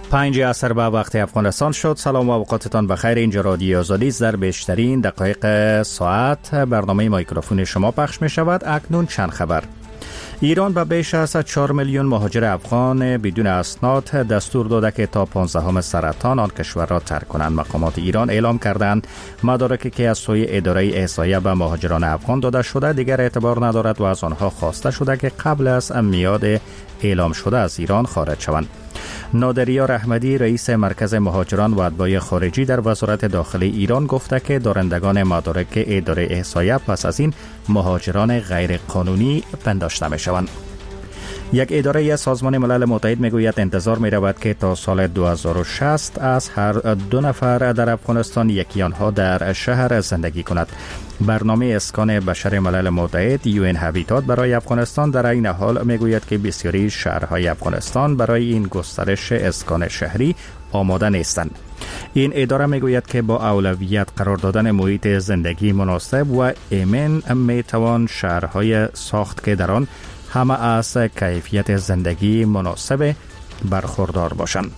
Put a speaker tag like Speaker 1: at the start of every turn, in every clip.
Speaker 1: 5 عصر به وقت افغانستان شد. سلام و اوقاتتان بخیر. اینجا رادیو آزادی است. در بیشترین دقایق ساعت برنامه میکروفون شما پخش می شود. اکنون چند خبر. ایران به بیش از 4 میلیون مهاجر افغان بدون اسناد دستور داده که تا 15 سرطان آن کشور را ترک کنند. مقامات ایران اعلام کردند مدارکی که از سوی اداره احصایه به مهاجران افغان داده شده دیگر اعتبار ندارد و از آنها خواسته شده که قبل از میعاد اعلام شده از ایران خارج شوند. نادریار احمدی رئیس مرکز مهاجران و اتباع خارجی در وزارت داخلی ایران گفته که دارندگان مدارک اداره احصایه پس از این مهاجران غیر قانونی پنداشته می شوند. یک اداره از سازمان ملل متحد میگوید انتظار می رود که تا سال 2060 از هر 2 نفر در افغانستان یکی آنها در شهر زندگی کند. برنامه اسکان بشر ملل متحد UN هابیتات برای افغانستان در این حال میگوید که بسیاری شهرهای افغانستان برای این گسترش اسکان شهری آماده نیستند. این اداره میگوید که با اولویت قرار دادن محیط زندگی مناسب و ایمن میتوان شهرهای ساخت که در آن همه از کیفیت زندگی مناسب برخوردار باشند.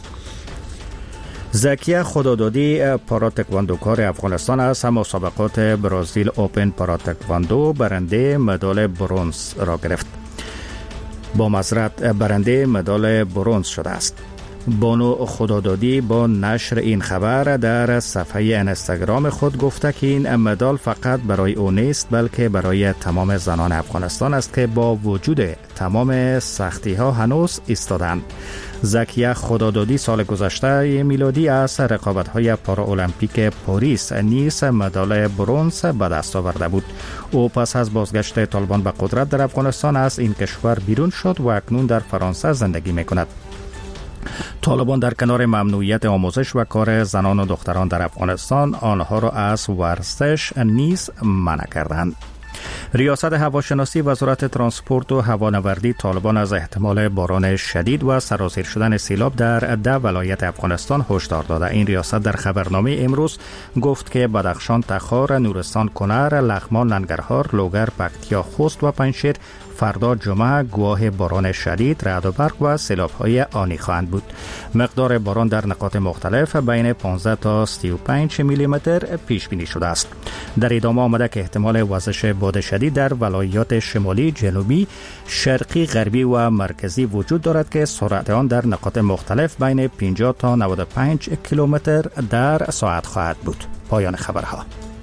Speaker 1: زکیه خدادادی پارا تکواندوکار افغانستان از مسابقات برزیل اوپن پارا تکواندو برنده مدال برنز را گرفت. با معذرت برنده مدال برنز شده است. بانو خدادادی با نشر این خبر در صفحه اینستاگرام خود گفته که این مدال فقط برای او نیست بلکه برای تمام زنان افغانستان است که با وجود تمام سختی ها هنوز ایستادند. زکیه خدادادی سال گذشته میلادی از رقابت های پارالمپیک پاریس نیز مدال برنز به دست آورده بود. او پس از بازگشت طالبان به قدرت در افغانستان از این کشور بیرون شد و اکنون در فرانسه زندگی میکند. طالبان در کنار ممنوعیت آموزش و کار زنان و دختران در افغانستان آنها را از ورزش نیز منع کردند. ریاست هواشناسی وزارت ترانسپورت و هوانوردی طالبان از احتمال باران شدید و سرازیر شدن سیلاب در 10 ولایت افغانستان هشدار داده. این ریاست در خبرنامه امروز گفت که بدخشان، تخار، نورستان، کنر، لغمان، ننگرهار، لوگر، پکتیا، خوست و پنجشیر فردا جمعه گواه باران شدید، رعد و برق و سیلاب‌های آنی خواهند بود. مقدار باران در نقاط مختلف بین 15 تا 35 میلی متر پیش بینی شده است. در ادامه آمده که احتمال وزش باد شدید در ولایات شمالی، جنوبی، شرقی، غربی و مرکزی وجود دارد که سرعت آن در نقاط مختلف بین 50 تا 95 کیلومتر در ساعت خواهد بود. پایان خبرها.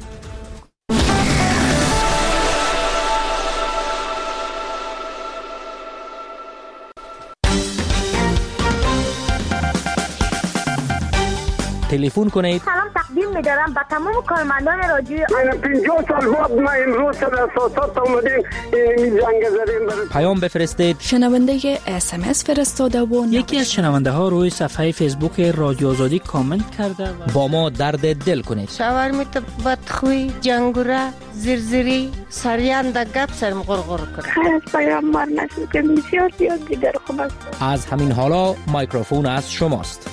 Speaker 2: تلفن کنید.
Speaker 3: سلام تقدیم می‌دارم به تمام کارمندان رادیو.
Speaker 4: من 50 سال بعد ما امروز در اساسات اومدیم این جنگ زدیم.
Speaker 2: پیام بفرستید.
Speaker 5: شنونده SMS فرستاده و
Speaker 6: یکی از شنونده ها روی صفحه فیسبوک رادیو آزادی کامنت کرده
Speaker 2: با ما درد دل کنید.
Speaker 7: شاورمیت بدخوی، جنگوره، زرزری، سریان در گپ سرم غرغر کنه.
Speaker 3: خیلی از پیام مار نشد که بسیار دیگر خوب است.
Speaker 2: از همین حالا میکروفون از شماست.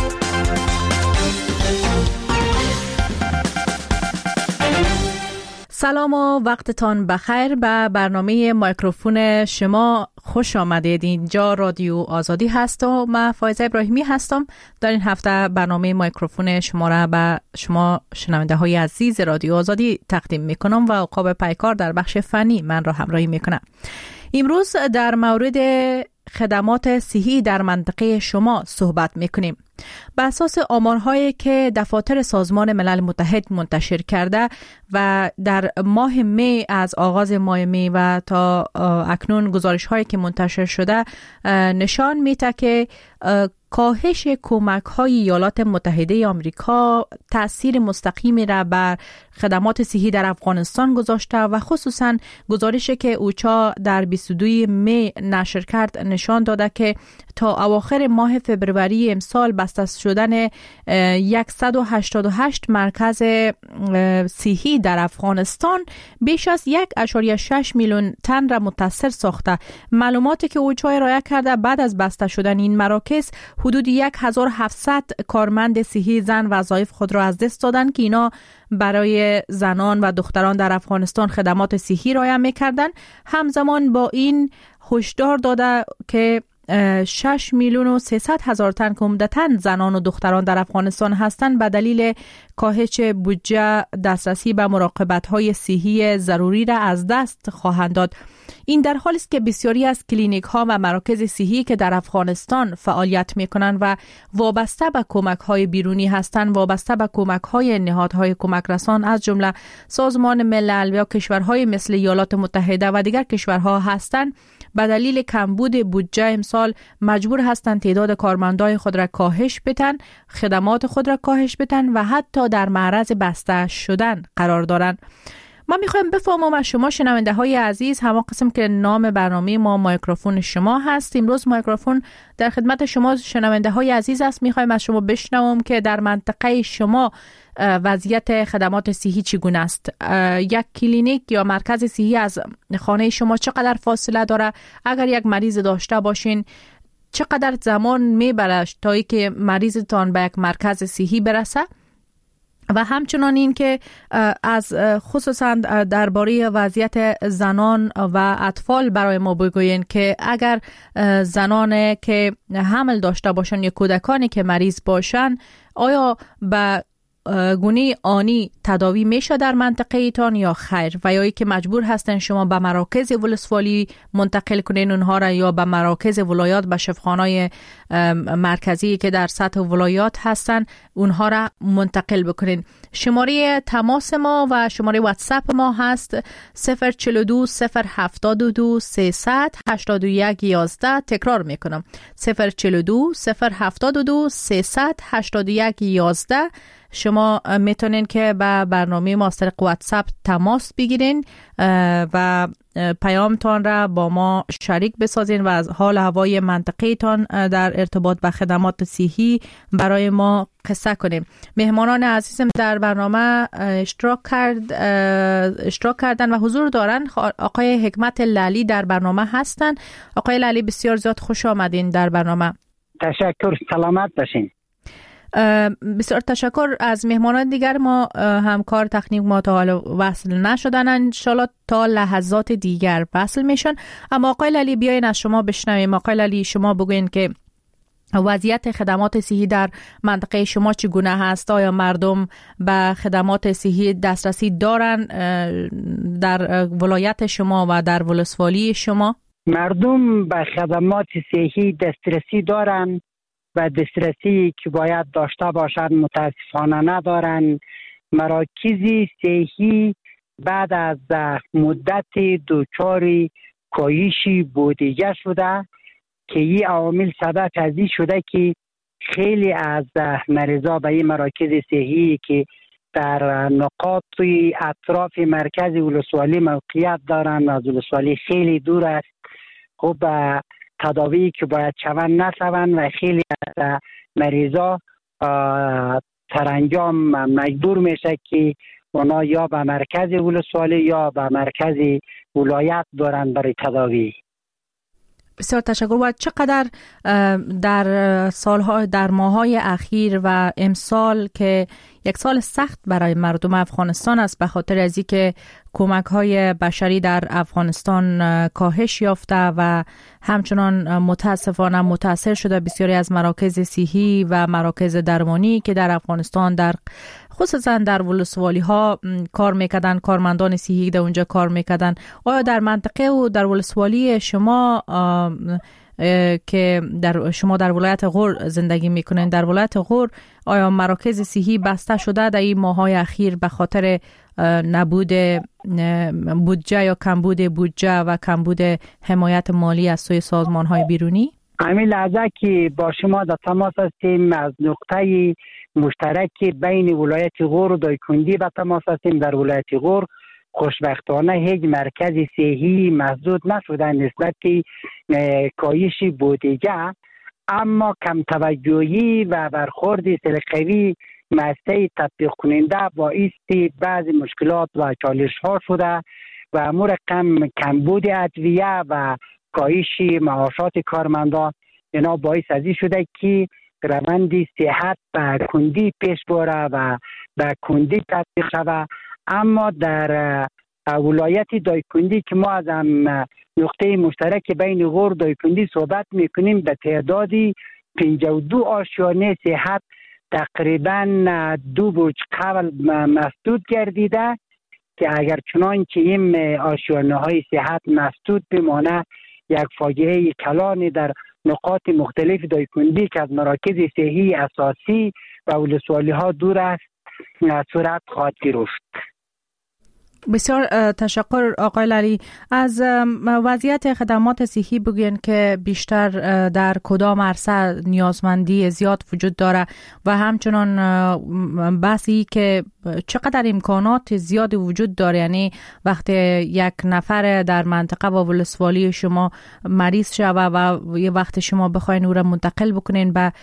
Speaker 8: سلام و وقتتان بخیر. به برنامه میکروفون شما خوش آمدید. اینجا رادیو آزادی هست و من فایزه ابراهیمی هستم. در این هفته برنامه میکروفون شما را به شما شنونده های عزیز رادیو آزادی تقدیم میکنم و عقاب پیکار در بخش فنی من را همراهی میکنم. امروز در مورد خدمات صحی در منطقه شما صحبت میکنیم. بر اساس آمارهایی که دفاتر سازمان ملل متحد منتشر کرده و در ماه می از آغاز ماه می و تا اکنون گزارش هایی که منتشر شده نشان میده که کاهش کمک های ایالات متحده آمریکا تأثیر مستقیمی را بر خدمات صحی در افغانستان گذاشته و خصوصا گزارشی که اوچا در 22 می نشر کرد نشان داده که تا اواخر ماه فبروری امسال بسته شدن 188 مرکز صحی در افغانستان بیش از 1.6 میلیون تن را متاثر ساخته. معلوماتی که اوچا ارائه کرده بعد از بسته شدن این مراکز حدود 1700 کارمند صحی زن وظایف خود را از دست دادند که اینا برای زنان و دختران در افغانستان خدمات صحی ارائه می‌کردند. همزمان با این هشدار داده که 6 میلیون و 300 هزار تن که عمدتاً زنان و دختران در افغانستان هستند به دلیل کاهش بودجه دسترسی به مراقبت‌های صحی ضروری را از دست خواهند داد. این در حالی است که بسیاری از کلینیک‌ها و مراکز صحی که در افغانستان فعالیت می‌کنند و وابسته به کمک‌های بیرونی هستند، وابسته به کمک‌های نهادهای کمک رسان از جمله سازمان ملل یا کشورهای مثل ایالات متحده و دیگر کشورها هستند، به دلیل کمبود بودجه امسال مجبور هستند تعداد کارمندان خود را کاهش بدن، خدمات خود را کاهش بدن و حتی در معرض بسته شدن قرار دارند. ما میخوایم بفهمم از شما شنونده های عزیز، همون قسم که نام برنامه ما مایکروفون شما هست، امروز مایکروفون در خدمت شما شنونده های عزیز است. میخوایم از شما بشنوم که در منطقه شما وضعیت خدمات صحی چگونه است؟ یک کلینیک یا مرکز صحی از خانه شما چقدر فاصله داره؟ اگر یک مریض داشته باشین چقدر زمان میبره تا اینکه مریضتان به یک مرکز صحی برسه؟ و همچنان این که از خصوصا درباره وضعیت زنان و اطفال برای ما بگوین که اگر زنان که حمل داشته باشن یا کودکانی که مریض باشن آیا به گونه آنی تداوی میشه در منطقه ایتان یا خیر، و یا که مجبور هستن شما به مراکز ولسوالی منتقل کنین اونها را یا به مراکز ولایات به شفاخانه‌های مرکزی که در سطح ولایات هستن اونها را منتقل بکنین. شماره تماس ما و شماره واتساپ ما هست 042 072 300 81 11. تکرار میکنم 042 072 300 81 11. شما میتونین که با برنامه ما از طریق واتساپ تماس بگیرین و پیامتان را با ما شریک بسازین و از حال هوای منطقه تان در ارتباط با خدمات صحی برای ما قصه کنیم. مهمانان عزیزم در برنامه اشتراک کردن و حضور دارن. آقای حکمت لعلی در برنامه هستن. آقای لعلی بسیار زیاد خوش آمدین در برنامه.
Speaker 9: تشکر، سلامت باشین.
Speaker 8: بسیار تشکر. از مهمانان دیگر ما همکار تکنیک ما تا حالا وصل نشدن، انشالله تا لحظات دیگر وصل میشن. اما آقای لعلی بیاین از شما بشنویم. آقای لعلی شما بگوین که وضعیت خدمات صحی در منطقه شما چگونه هست؟ آیا مردم به خدمات صحی دسترسی دارن در ولایت شما و در ولسوالی شما؟
Speaker 9: مردم به خدمات صحی دسترسی دارن و دسترسی که باید داشته باشند متاسفانه ندارن. مراکز صحی بعد از مدت دچار کاهش بودجه شده که این عوامل سبب از این شده که خیلی از مریضا به این مراکز صحی که در نقاط اطراف مرکز ولسوالی موقعیت دارند از ولسوالی خیلی دور است، خب تداوی که باید شوند نشوند و خیلی از مریضا سرانجام مجبور میشه که اونا یا به مرکز ولسوالی یا به مرکز ولایت دارن برای تداوی.
Speaker 8: بسیار تشکر. و چقدر در ماه‌های اخیر و امسال که یک سال سخت برای مردم افغانستان است به خاطر از اینکه کمک‌های بشری در افغانستان کاهش یافته و همچنان متاسفانه متاثر شده بسیاری از مراکز صحی و مراکز درمانی که در افغانستان در خصوصا در ولسوالی ها کار میکردن، کارمندان صحی در اونجا کار میکردن. آیا در منطقه و در ولسوالی شما که شما در ولایت غور زندگی میکنین، در ولایت غور آیا مراکز صحی بسته شده در این ماه‌های اخیر به خاطر نبود بودجه یا کمبود بودجه و کمبود حمایت مالی از سوی سازمان‌های بیرونی؟
Speaker 9: همین لحظه که با شما در تماس هستیم از نقطه مشترک بین ولایت غور و دایکندی به تماس هستیم. در ولایت غور خوشبختانه هیچ مرکز صحی مسدود نشده نسبت کاهش بودجه، اما کم توجهی و برخورد سلقوی مسئله تطبیق کننده باعث بعض مشکلات و چالش ها شده و امور کمبود ادویه و کاهش معاشات کارمندان اینا باعث از این شده که روند صحت به کندی پیش بره و به کندی تطبیق شود. اما در ولایت دایکندی که ما از نقطه مشترک بین غور دایکندی صحبت میکنیم به تعدادی 52 آشیانه صحت تقریبا 2 برج قبل مسدود گردیده که اگر چنانچه این آشیانه های صحت مسدود بمانه یک فاجعه کلانی در نقاط مختلف دایکندی که از مراکز صحی اساسی و ولسوالی ها دور است صورت خواهد گرفت.
Speaker 8: بسیار تشکر آقای لری. از وضعیت خدمات صحی بگوین که بیشتر در کدام عرصه نیازمندی زیاد وجود داره و همچنان بحثی که چقدر امکانات زیاد وجود داره، یعنی وقتی یک نفر در منطقه و ولسوالی شما مریض شوه و یه وقت شما بخواین او را منتقل بکنین به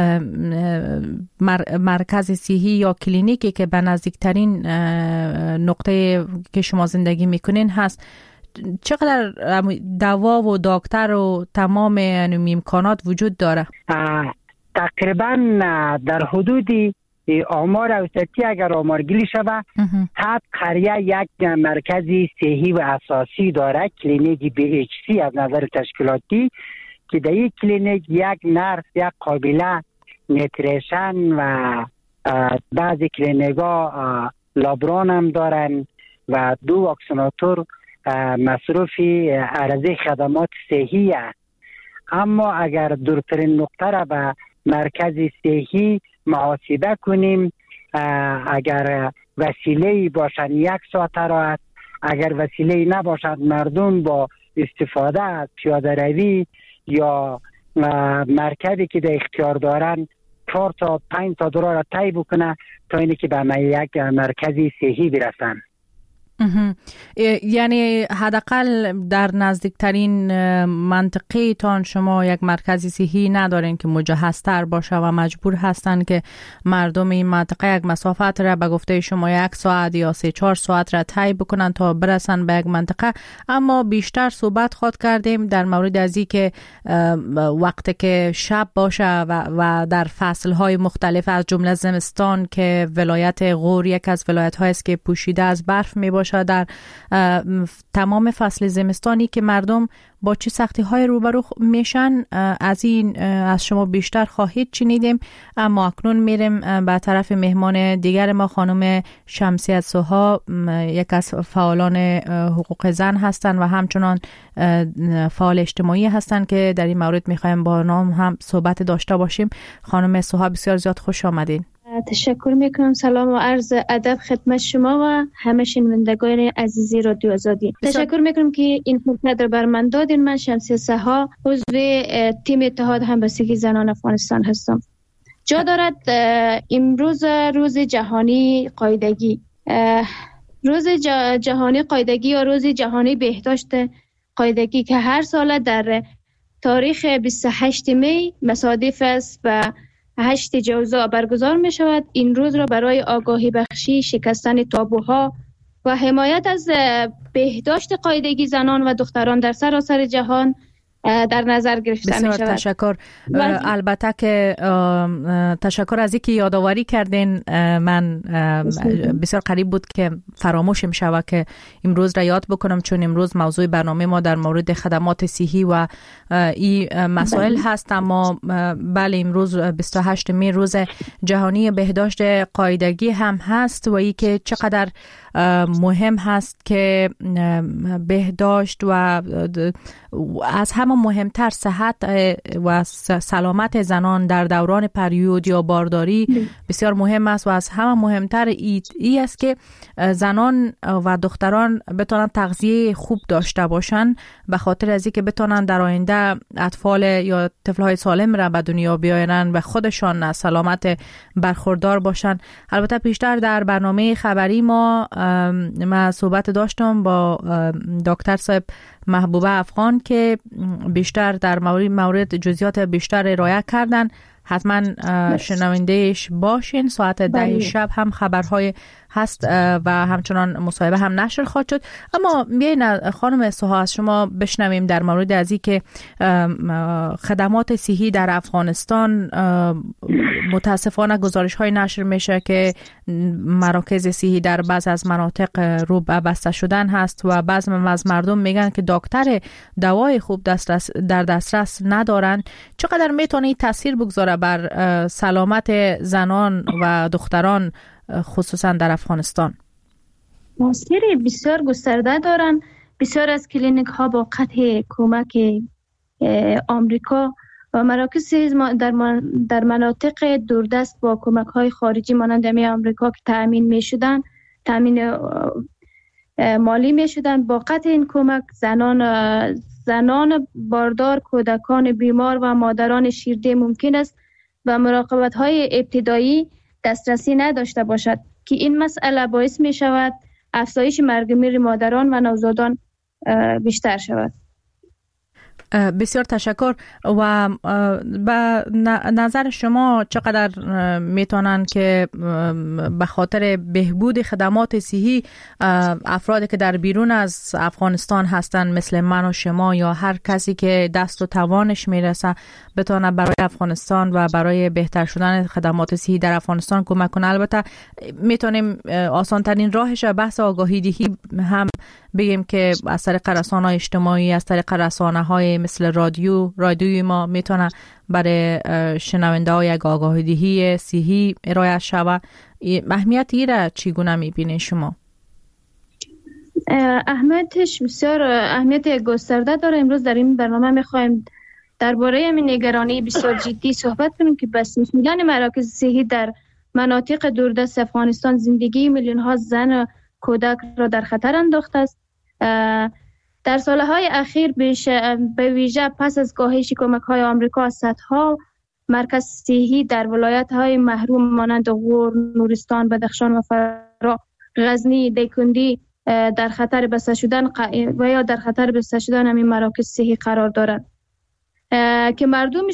Speaker 8: مرکز صحی یا کلینیکی که به نزدیکترین نقطه که شما زندگی میکنین هست، چقدر دوا و دکتر و تمام امکانات وجود داره؟
Speaker 9: تقریبا در حدود آمار اوسطی اگر آمارگیری شوه 7 قریه یک مرکز صحی و اساسی داره، کلینیک BHC از نظر تشکیلاتی، که در یک کلینیک یک نرس، یک قابله نیتریشن و بعضی کلینیک ها لابران هم دارن و 2 واکسیناتور مصروفی عرضه خدمات صحی است. اما اگر دورترین نقطه را به مرکز صحی محاسبه کنیم، اگر وسیله باشد 1 ساعت را است، اگر وسیله نباشد مردم با استفاده از پیاده روی یا مرکبی که در اختیار دارن 4 تا 5 تا را طی بکنه تا اینی که به یک مرکز صحی برسن.
Speaker 8: یعنی حداقل در نزدیکترین منطقه تان شما یک مرکزی صحی ندارین که مجهزتر باشه و مجبور هستن که مردم این منطقه یک مسافت را به گفته شما 1 ساعت یا 3-4 ساعت را طی بکنن تا برسن به یک منطقه. اما بیشتر صحبت خود کردیم در مورد از این که وقتی که شب باشه و در فصلهای مختلف از جمله زمستان که ولایت غور یک از ولایت‌های است که پوشیده از برف می باشه، در تمام فصل زمستانی که مردم با چه سختی های روبرو میشن، از شما بیشتر خواهید شنیدیم. اما اکنون میریم به طرف مهمان دیگر ما، خانم شمسیه سوها، یک از فعالان حقوق زن هستند و همچنان فعال اجتماعی هستند که در این مورد میخوایم با نام هم صحبت داشته باشیم. خانم سوها بسیار زیاد خوش آمدین.
Speaker 10: تشکر میکنم. سلام و عرض ادب خدمت شما و همه شنوندگان عزیزی رادیو آزادی. تشکر میکنم که این فرصت رو بر من دادین. من شمسیه سوها، عضو تیم اتحاد همبستگی زنان افغانستان هستم. جا دارد امروز روز جهانی قاعدگی، روز جهانی قاعدگی یا روز جهانی بهداشت قاعدگی که هر سال در تاریخ 28 می مصادف است و 8 جوزا برگزار می شود. این روز را برای آگاهی بخشی، شکستن تابوها و حمایت از بهداشت قاعدگی زنان و دختران در سراسر جهان در نظر گرفته می شود.
Speaker 8: بسیار تشکر. البته که تشکر از اینکه یادآوری کردین. من بسیار قریب بود که فراموشم شود که امروز را یاد بکنم، چون امروز موضوع برنامه ما در مورد خدمات صحی و این مسائل هست. اما بله، امروز 28 می روز جهانی بهداشت قاعدگی هم هست و این که چقدر مهم هست که بهداشت و از همه مهمتر صحت و سلامت زنان در دوران پریود یا بارداری بسیار مهم است و از همه مهمتر ای است که زنان و دختران بتونن تغذیه خوب داشته باشن، به خاطر از اینکه بتونن در آینده اطفال یا طفل‌های سالم را به دنیا بیارن و خودشان سلامت برخوردار باشن. البته بیشتر در برنامه خبری ما صحبت داشتم با دکتر صاحب محبوبه افغان که بیشتر در مورد جزئیات بیشتر ارائه کردن. حتما شنوندهش باشین. ساعت 10 شب هم خبرهای هست و همچنان مصاحبه هم نشر خواهد شد. اما بیاین خانم سوها از شما بشنویم در مورد از این که خدمات صحی در افغانستان متاسفانه گزارش های نشر میشه که مراکز صحی در بعض از مناطق رو بسته شدن هست و بعضی از مردم میگن که دکتر دوای خوب در دسترس ندارن. چقدر میتونه تاثیر بگذاره بر سلامت زنان و دختران خصوصا در افغانستان؟
Speaker 10: تاثیر بسیار گسترده دارن. بسیار از کلینیک ها با قطع کمک آمریکا و مراکز در مناطق دوردست با کمک های خارجی مانند آمریکا که تأمین مالی می شدن، با قطع این کمک زنان باردار، کودکان بیمار و مادران شیرده ممکن است و مراقبت های ابتدایی دسترسی نداشته باشد که این مسئله باعث می شود افزایش مرگ میر مادران و نوزادان بیشتر شود.
Speaker 8: بسیار تشکر. و به نظر شما چقدر میتونن که به خاطر بهبود خدمات صحی افرادی که در بیرون از افغانستان هستن مثل من و شما یا هر کسی که دست و توانش میرسه بتونه برای افغانستان و برای بهتر شدن خدمات صحی در افغانستان کمک کنه؟ البته میتونیم آسان ترین راهش بحث آگاهی دهی هم بگیم که از طریق رسانه‌های اجتماعی، از طریق رسانه‌های مثل رادیوی ما میتونه برای شنونده ها یک آگاهی دهی صحی ارائه شود. اهمیت این را چگونه میبینید شما؟
Speaker 10: اهمیتش بسیار اهمیت گسترده داره. امروز در این برنامه میخوایم درباره این نگرانی بسیار جدی صحبت کنیم که بس میلیون مراکز صحی در مناطق دوردست افغانستان زندگی میلیون ها زن و کودک را در خطر انداخته است. در سالهای اخیر به ویژه پس از کاهش کمک‌های آمریکا صدها مرکز صحی در ولایت‌های محروم مانند غور، نورستان، بدخشان و فرا، غزنی، دیکندی در خطر بسته شدن و یا در خطر بسته شدن همین مراکز صحی قرار دارند که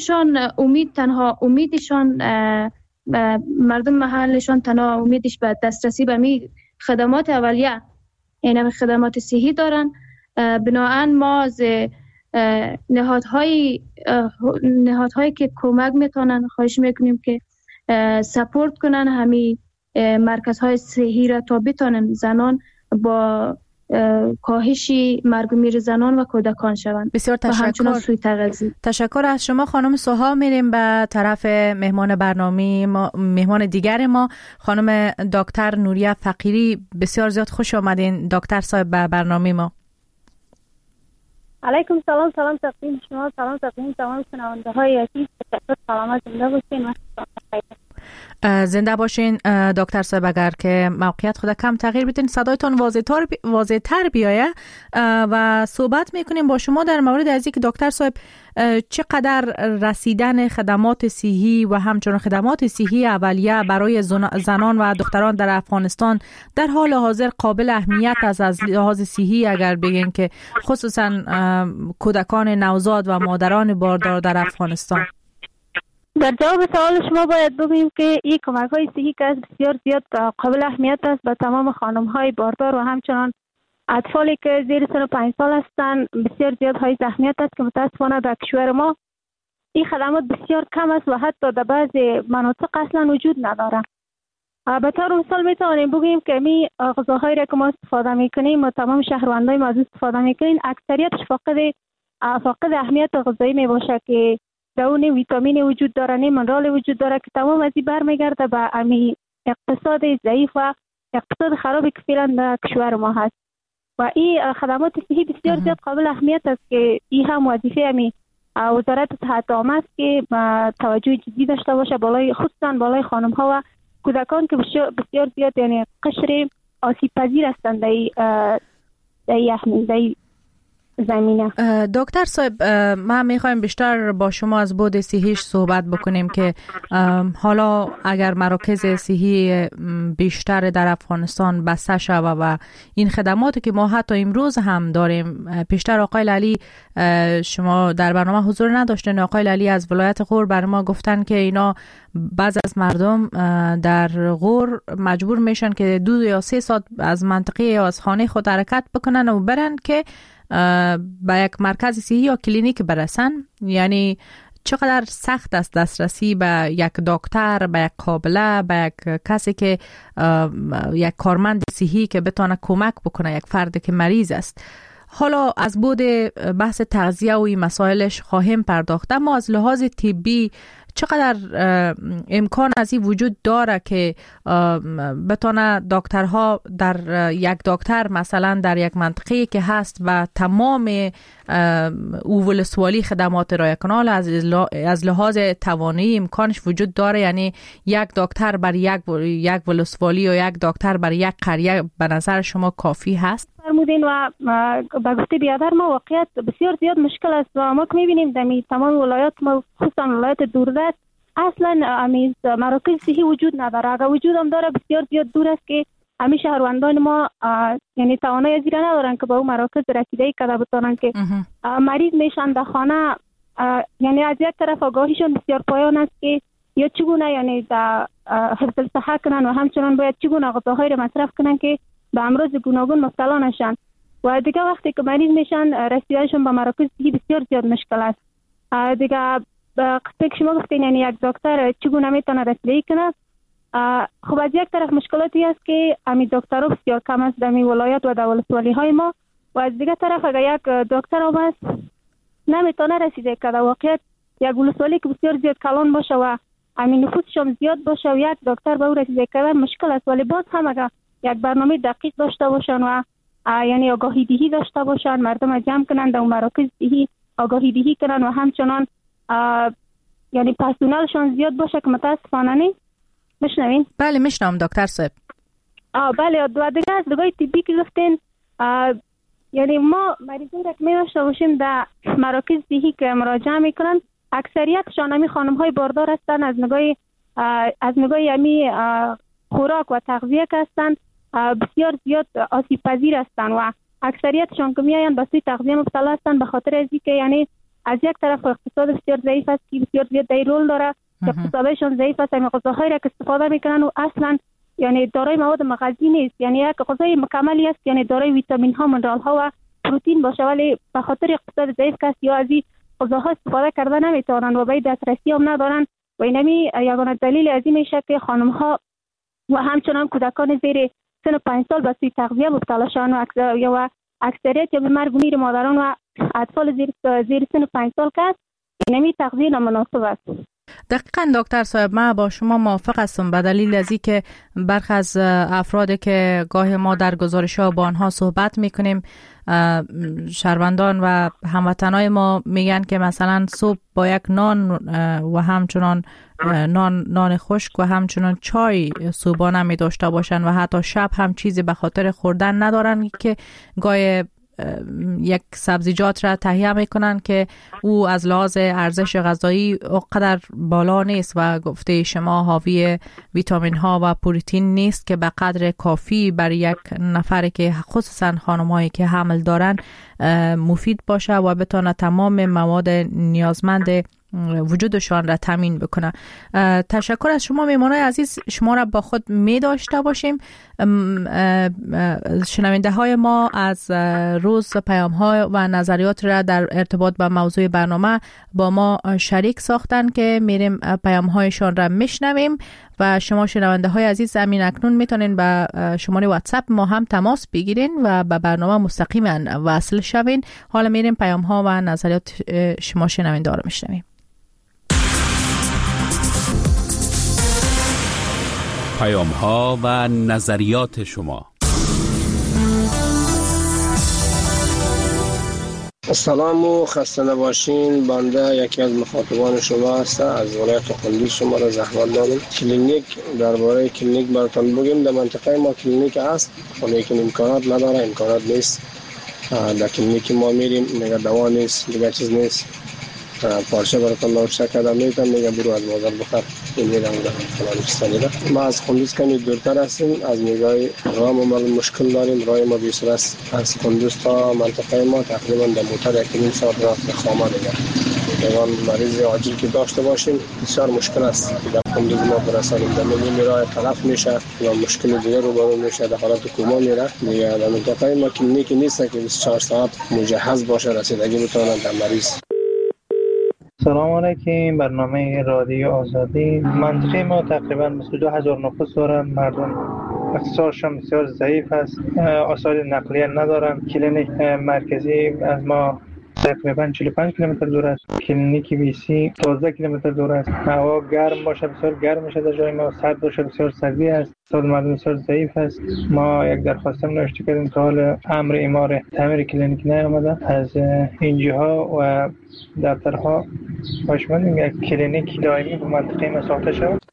Speaker 10: مردم محلشان تنها امیدش به دسترسی به می خدمات اولیه یعنی خدمات صحی دارن. بنابراین ما از نهادهایی که کمک میتونن خواهش میکنیم که سپورت کنن همین مرکزهای صحی را تا بتونن زنان با کاهش مرگ و میر زنان و کودکان شوند.
Speaker 8: بسیار تشکر از شما خانم سوها. میریم به طرف مهمان دیگر ما خانم دکتر نوریه فقیری. بسیار زیاد خوش آمدین دکتر صاحب به برنامه ما.
Speaker 11: علیکم سلام. سلام تقدیم شما، سلام تقدیم تمام شنونده های عزیز. سلامت زنده باشین.
Speaker 8: زنده باشین دکتر صاحب. اگر که موقعیت خود کم تغییر بدین صدایتان واضح تر بیایه و صحبت میکنیم با شما در مورد از اینکه دکتر صاحب چقدر رسیدن خدمات صحی و همچنین خدمات صحی اولیه برای زنان و دختران در افغانستان در حال حاضر قابل اهمیت است از لحاظ صحی، اگر بگین که خصوصا کودکان نوزاد و مادران باردار در افغانستان.
Speaker 11: در جواب سوال شما باید بگوییم که این کمک‌های صحی که بسیار زیاد قابل اهمیت است به تمام خانم‌های باردار و همچنان اطفالی که زیر سن 5 سال هستند بسیار زیاد های اهمیت است که متاسفانه در کشور ما این خدمات بسیار کم است و حتی در بعضی مناطق اصلا وجود نداره. به طور مثال میتوانیم بگوییم که می غذاهایی را که ما استفاده میکنیم و تمام شهروندای ما از استفاده میکنیم اکثریتش فاقد اهمیت غذایی میباشه که در اون ویتامین وجود داره، منرال وجود داره که تمام از این برمیگرده به امی اقتصاد ضعیف و اقتصاد خرابی که فعلا در کشور ما هست و این خدمات صحی بسیار زیاد قابل اهمیت است که این هم وظیفه امی وزارت صحت عامه است که توجه جدی داشته باشه خصوصا بالای خانم ها و کودکان که بسیار زیاد یعنی قشر آسیب پذیر هستند در زمینه.
Speaker 8: دکتر صاحب، ما میخوایم بیشتر با شما از بود صحیش صحبت بکنیم که حالا اگر مراکز صحی بیشتر در افغانستان بسته شود و این خدماتی که ما حتی امروز هم داریم، پیشتر آقای لالی شما در برنامه حضور نداشتن، آقای لالی از ولایت غور بر ما گفتن که اینا بعض از مردم در غور مجبور میشن که 2 یا 3 ساعت از منطقه یا از خانه خود حرکت بکنن و برن که به یک مرکز صحی یا کلینیک برسن. یعنی چقدر سخت است دسترسی به یک دکتر، به یک قابله، به یک کسی که یک کارمند صحی که بتونه کمک بکنه یک فرد که مریض است. حالا از بود بحث تغذیه و این مسائلش خواهیم پرداخت، اما از لحاظ طبی چقدر امکان از این وجود داره که بتونه دکترها در یک دکتر مثلا در یک منطقه که هست و تمام او ولسوالی خدمات ارائه کنه، از لحاظ توانایی امکانش وجود داره؟ یعنی یک دکتر بر یک ولسوالی و یک دکتر بر یک قریه به نظر شما کافی هست؟
Speaker 11: فرمودین و به گفته بیادر ما واقعیت بسیار زیاد مشکل است و ما که میبینیم در تمام ولایات ما خصوصا ولایت دوردست اصلا مراکز صحی وجود نداره. اگر وجود هم داره بسیار زیاد دور است که همه شهروندان ما یعنی توانایی از این ندارن که به اون مراکز رسیدگی کنه، بتونن که مریض میشن در خانه. یعنی از یک طرف آگاهیشون بسیار پایان است که یا چگونه یعنی در حفظ الصحه کنن و همچنان باید چگونه غذاهایی را مصرف کنن که به امراض گوناگون مبتلا نشن. و دیگه وقتی که مریض میشن رسیدگیشون به مراکز صحی بسیار زیاد مشکل است. دیگه قصه که شما گفتین یعنی یک دکتر چگونه میتونه رسیدگی کنه، خب از یک طرف مشکلاتی است که امی دکترها بسیار کم است در می ولایت و در ولسوالی های ما، و از دیگه طرف اگر یک دکتر هم است نمیتونه رسیدگی کنه. واقعیت یک ولسوالی که بسیار زیاد کلان باشه و امی نفوسش هم زیاد باشه و یک دکتر به او رسیدگی کنه مشکل است، ولی باز هم اگر یک برنامه دقیق داشته باشن و یعنی آگاهی دهی داشته باشن، مردم جمع کنن در مراکز صحی آگاهی دهی کنن و همچنان یعنی پرسنلشون زیاد باشه که متاسفانه نیست. میشنوین؟
Speaker 8: بله میشنوم دکتر صاحب.
Speaker 11: بله، و دیگه از لگای طبی که گفتین یعنی ما مریضی را که می داشته باشیم در مراکز صحی که مراجعه میکنن اکثریتشان همی خانم های باردار هستن، از نگاه همی خوراک و تغذیه که هستن بسیار زیاد آسیب پذیر هستن و اکثریتشان که میاین به سوی تغذیه مبتلا هستن به خاطر از اینکه یعنی از یک طرف اقتصاد بسیار ضعیف است که بسیار زیاد در رول داره که اقتصادشون ضعیف است، همین غذاهایی را که استفاده میکنن و اصلا یعنی دارای مواد مغذی نیست، یعنی یک غذای مکملی است یعنی دارای ویتامین ها، منرال ها و پروتئین باشه، ولی به خاطر اقتصاد ضعیف است یا از این غذاها استفاده کرده نمیتونن و به دسترسی هم ندارن و اینمی یگانه دلیل از این میشه که خانم ها و همچنان کودکان زیر سن 5 سال به سوی تغذیه مبتلا شدن و اکثریت یا به مرگ و میر مادران و اطفال زیر سن 5 سال که اینمی تغذیه نامناسب است.
Speaker 8: دقیقاً دکتر صاحب، من با شما موافق هستم به دلیل از اینکه برخی از افراد که گاه ما در گزارش‌ها با آنها صحبت میکنیم، شهروندان و هموطنای ما میگن که مثلا صبح با یک نان و همچنان نان خشک و همچنان چای صبحانه می داشته باشن و حتی شب هم چیزی به خاطر خوردن ندارن که گاه یک سبزیجات را تهیه میکنن که او از لحاظ ارزش غذایی اونقدر بالا نیست و گفته شما حاوی ویتامین ها و پروتئین نیست که به قدر کافی برای یک نفر که خصوصا خانمایی که حمل دارن مفید باشه و بتونه تمام مواد نیازمند وجودشان را تامین بکنه. تشکر از شما میهمانای عزیز، شما را با خود می داشته باشیم. شنونده های ما از روز پیام ها و نظریات را در ارتباط با موضوع برنامه با ما شریک ساختن که میریم پیام هایشان را میشنویم و شما شنونده های عزیز همین اکنون میتونین با شماره واتساپ ما هم تماس بگیرین و به برنامه مستقیما وصل شوین. حالا میریم پیام ها و نظریات شما شنونده را میشنویم.
Speaker 12: پیام ها و نظریات شما.
Speaker 13: سلام و خسته نباشین. بنده یکی از مخاطبان شما هستم، از ولایت قندیز شما را زحمت دارم. کلینیک، درباره کلینیک براتون بگیم. در منطقه ما کلینیک هست، لیکن امکانات نداره، امکانات نیست. در کلینیک ما میریم، میگه دوا نیست، دیگه چیز نیست، پارچه براتون نوشته کردم میتونم، میگه برو از بازار بخر، این میرم فلان استانیده. ما از کندوز کمی دورتر هستیم، از نگاه راه ما مشکل داریم، راه ما بیشتر است. از کندوز تا منطقه ما تقریبا در موتر 1.5 ساعت راه خامه دیگه. اگر مریض عاجل که داشته باشیم بسیار مشکل است در کندوز ما برسانیم. در میل راه تلف میشه و مشکل دیگه رو برون میشه، در حالت کوما میره دیگه. در منطقه ما کلینیکی نیست که 24 ساعت مجهز باشه رسیدگی بتونن در مریض.
Speaker 14: سلام علیکم، برنامه رادیو آزادی. منطقه ما تقریبا 22,000 نفوس دارد. مردم اقتصادشان بسیار ضعیف است، وسایل نقلیه ندارند. کلینیک مرکزی از ما تقریبا 45 کیلومتر دور است. کلینیک بیسی 12 کیلومتر دور است. هوا گرم باشه بسیار گرم میشه در جای ما، سرد باشه بسیار سردی است. اقتصاد مردم بسیار ضعیف است. ما یک درخواست نوشته کردیم که حال امر اعمار تعمیر کلینیک نیامده. از انجیها و دفترها خوشمندیم یک کلینیک دائمی به منطقه ما ساخته شود.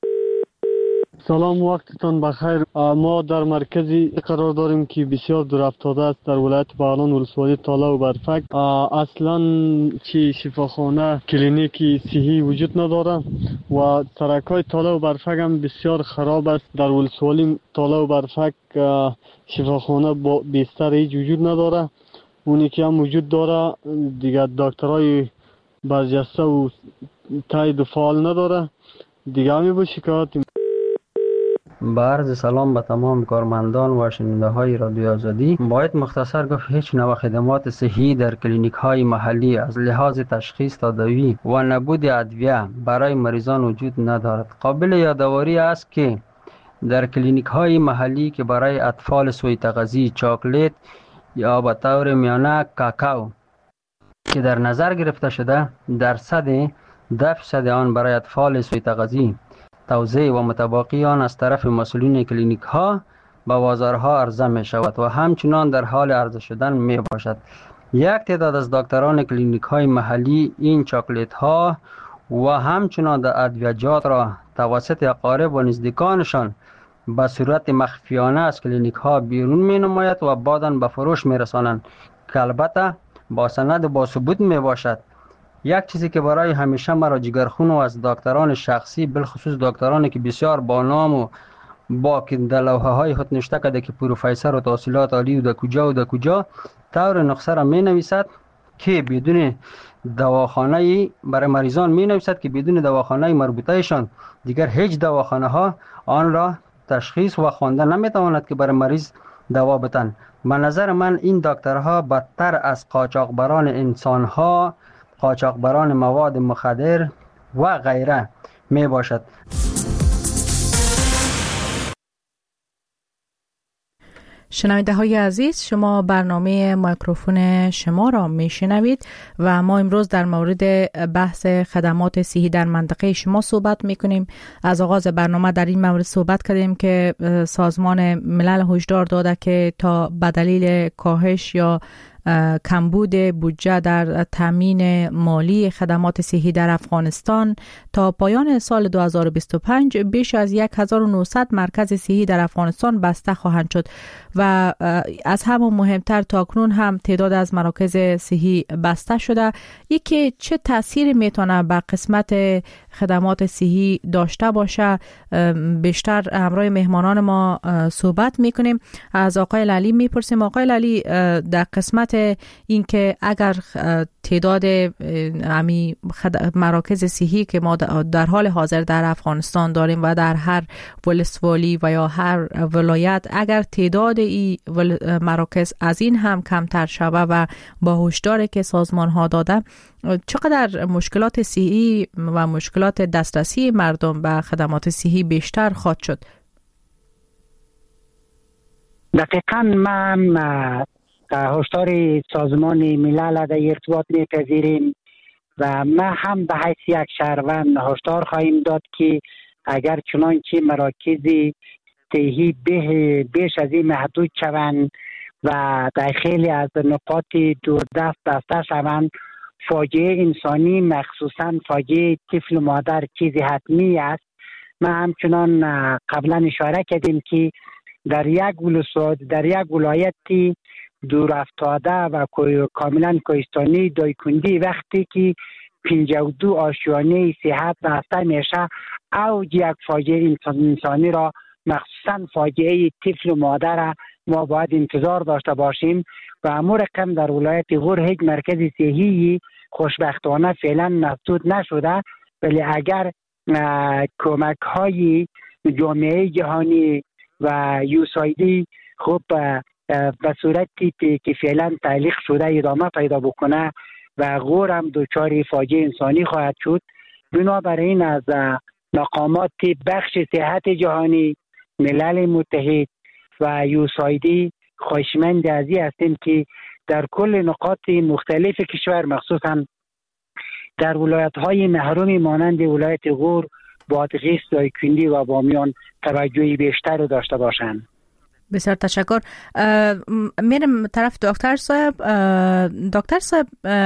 Speaker 15: سلام، وقتتان بخیر. ما در مرکزی قرار داریم که بسیار دور افتاده است در ولایت بغلان ولسوالی تاله و برفک. اصلا چی شفاخانه کلینیکی صحی وجود نداره و سرکای تاله و برفک هم بسیار خراب است. در ولسوالی تاله و برفک شفاخانه با بستر هیچ وجود نداره. اونی که هم وجود داره دیگه دکترای برجسته و تایید و فعال نداره دیگه. همی با شکایت
Speaker 16: با عرض سلام به تمام کارمندان و شنونده های رادیو آزادی. باید مختصر گفت هیچ نوع خدمات صحی در کلینیک های محلی از لحاظ تشخیص، تداوی و نبود ادویه برای مریضان وجود ندارد. قابل یادآوری است که در کلینیک های محلی که برای اطفال سوی تغذیه چاکلیت یا به طور میانه کاکائو که در نظر گرفته شده، درصد 10% آن برای اطفال سوی تغذیه توزیع و متباقی آن از طرف مسئولین کلینیک ها به بازارها عرضه می شود و همچنان در حال عرضه شدن می باشد. یک تعداد از دکتران کلینیک های محلی این چاکلیت ها و همچنان در ادویجات را توسط اقارب و نزدیکانشان به صورت مخفیانه از کلینیک ها بیرون می نماید و بعداً به فروش می رسانند که البته با سند با ثبوت می باشد. یک چیزی که برای همیشه مرا جگرخون و از دکتران شخصی، بالخصوص دکترانی که بسیار با نام و با که در لوحه های خود نوشته کرده که پروفسور و تحصیلات عالی و در کجا طور نسخه را می نویسد که بدون دواخانه برای مریضان می نویسد که بدون دواخانه مربوطهشان دیگر هیچ دواخانه ها آن را تشخیص و خوانده نمی تواند که برای مریض دوا بتن. به نظر من این دکترها بدتر از قاچاقبران انسان ها، قاچاقبران مواد مخدر و غیره می باشد.
Speaker 8: شنونده های عزیز، شما برنامه میکروفون شما را می شنوید و ما امروز در مورد بحث خدمات صحی در منطقه شما صحبت می کنیم. از آغاز برنامه در این مورد صحبت کردیم که سازمان ملل هشدار داده که تا به دلیل کاهش یا کمبود بودجه در تامین مالی خدمات صحی در افغانستان تا پایان سال 2025 بیش از 1900 مرکز صحی در افغانستان بسته خواهند شد و از همون مهمتر تاکنون هم تعداد از مراکز صحی بسته شده. یکی چه تأثیری میتونه به قسمت خدمات صحی داشته باشه؟ بیشتر همراه مهمانان ما صحبت میکنیم. از آقای لالی میپرسیم. آقای لالی، در قسمت این که اگر تعداد مراکز صحی که ما در حال حاضر در افغانستان داریم و در هر ولسوالی و یا هر ولایت اگر تعداد این مراکز از این هم کمتر شوه و با هشداری که سازمان ها داده، چقدر مشکلات صحی و مشکلات دسترسی مردم به خدمات صحی بیشتر خواهد شد؟
Speaker 9: دقیقاً من هشدار سازمان ملل در ارتباط میپذیریم و ما هم به حیث یک شهروند هشدار خواهیم داد که اگر چنانچه مراکز صحی بیش از این محدود شوند و در خیلی از نقاط دوردست بسته شوند، فاجعه انسانی مخصوصا فاجعه طفل و مادر چیزی حتمی است. ما همچنان قبلا اشاره کردیم که در یک ولایتی دور افتاده و کاملا کوهستانی دایکندی وقتی که 52 آشیانه صحت بسته میشه اوج یک فاجعه انسانی را مخصوصا فاجعه طفل و مادر ما باید انتظار داشته باشیم و امور کم در ولایت غور هیچ مرکز صحی خوشبختانه فعلا مسدود نشده، ولی اگر کمک های جامعه جهانی و USAID خوب به صورتی که فعلا تعلیق شده ادامه پیدا بکنه و غور هم دچار فاجعه انسانی خواهد شد. بنابراین از مقامات بخش صحت جهانی، ملل متحد و USAID خواهشمند ازی هستیم که در کل نقاط مختلف کشور مخصوصا در ولایت‌های محروم مانند ولایت غور، بادغیس، دایکندی و بامیان توجهی بیشتر داشته باشند.
Speaker 8: بسیار تشکر. میرم طرف دکتر صاحب. دکتر صاحب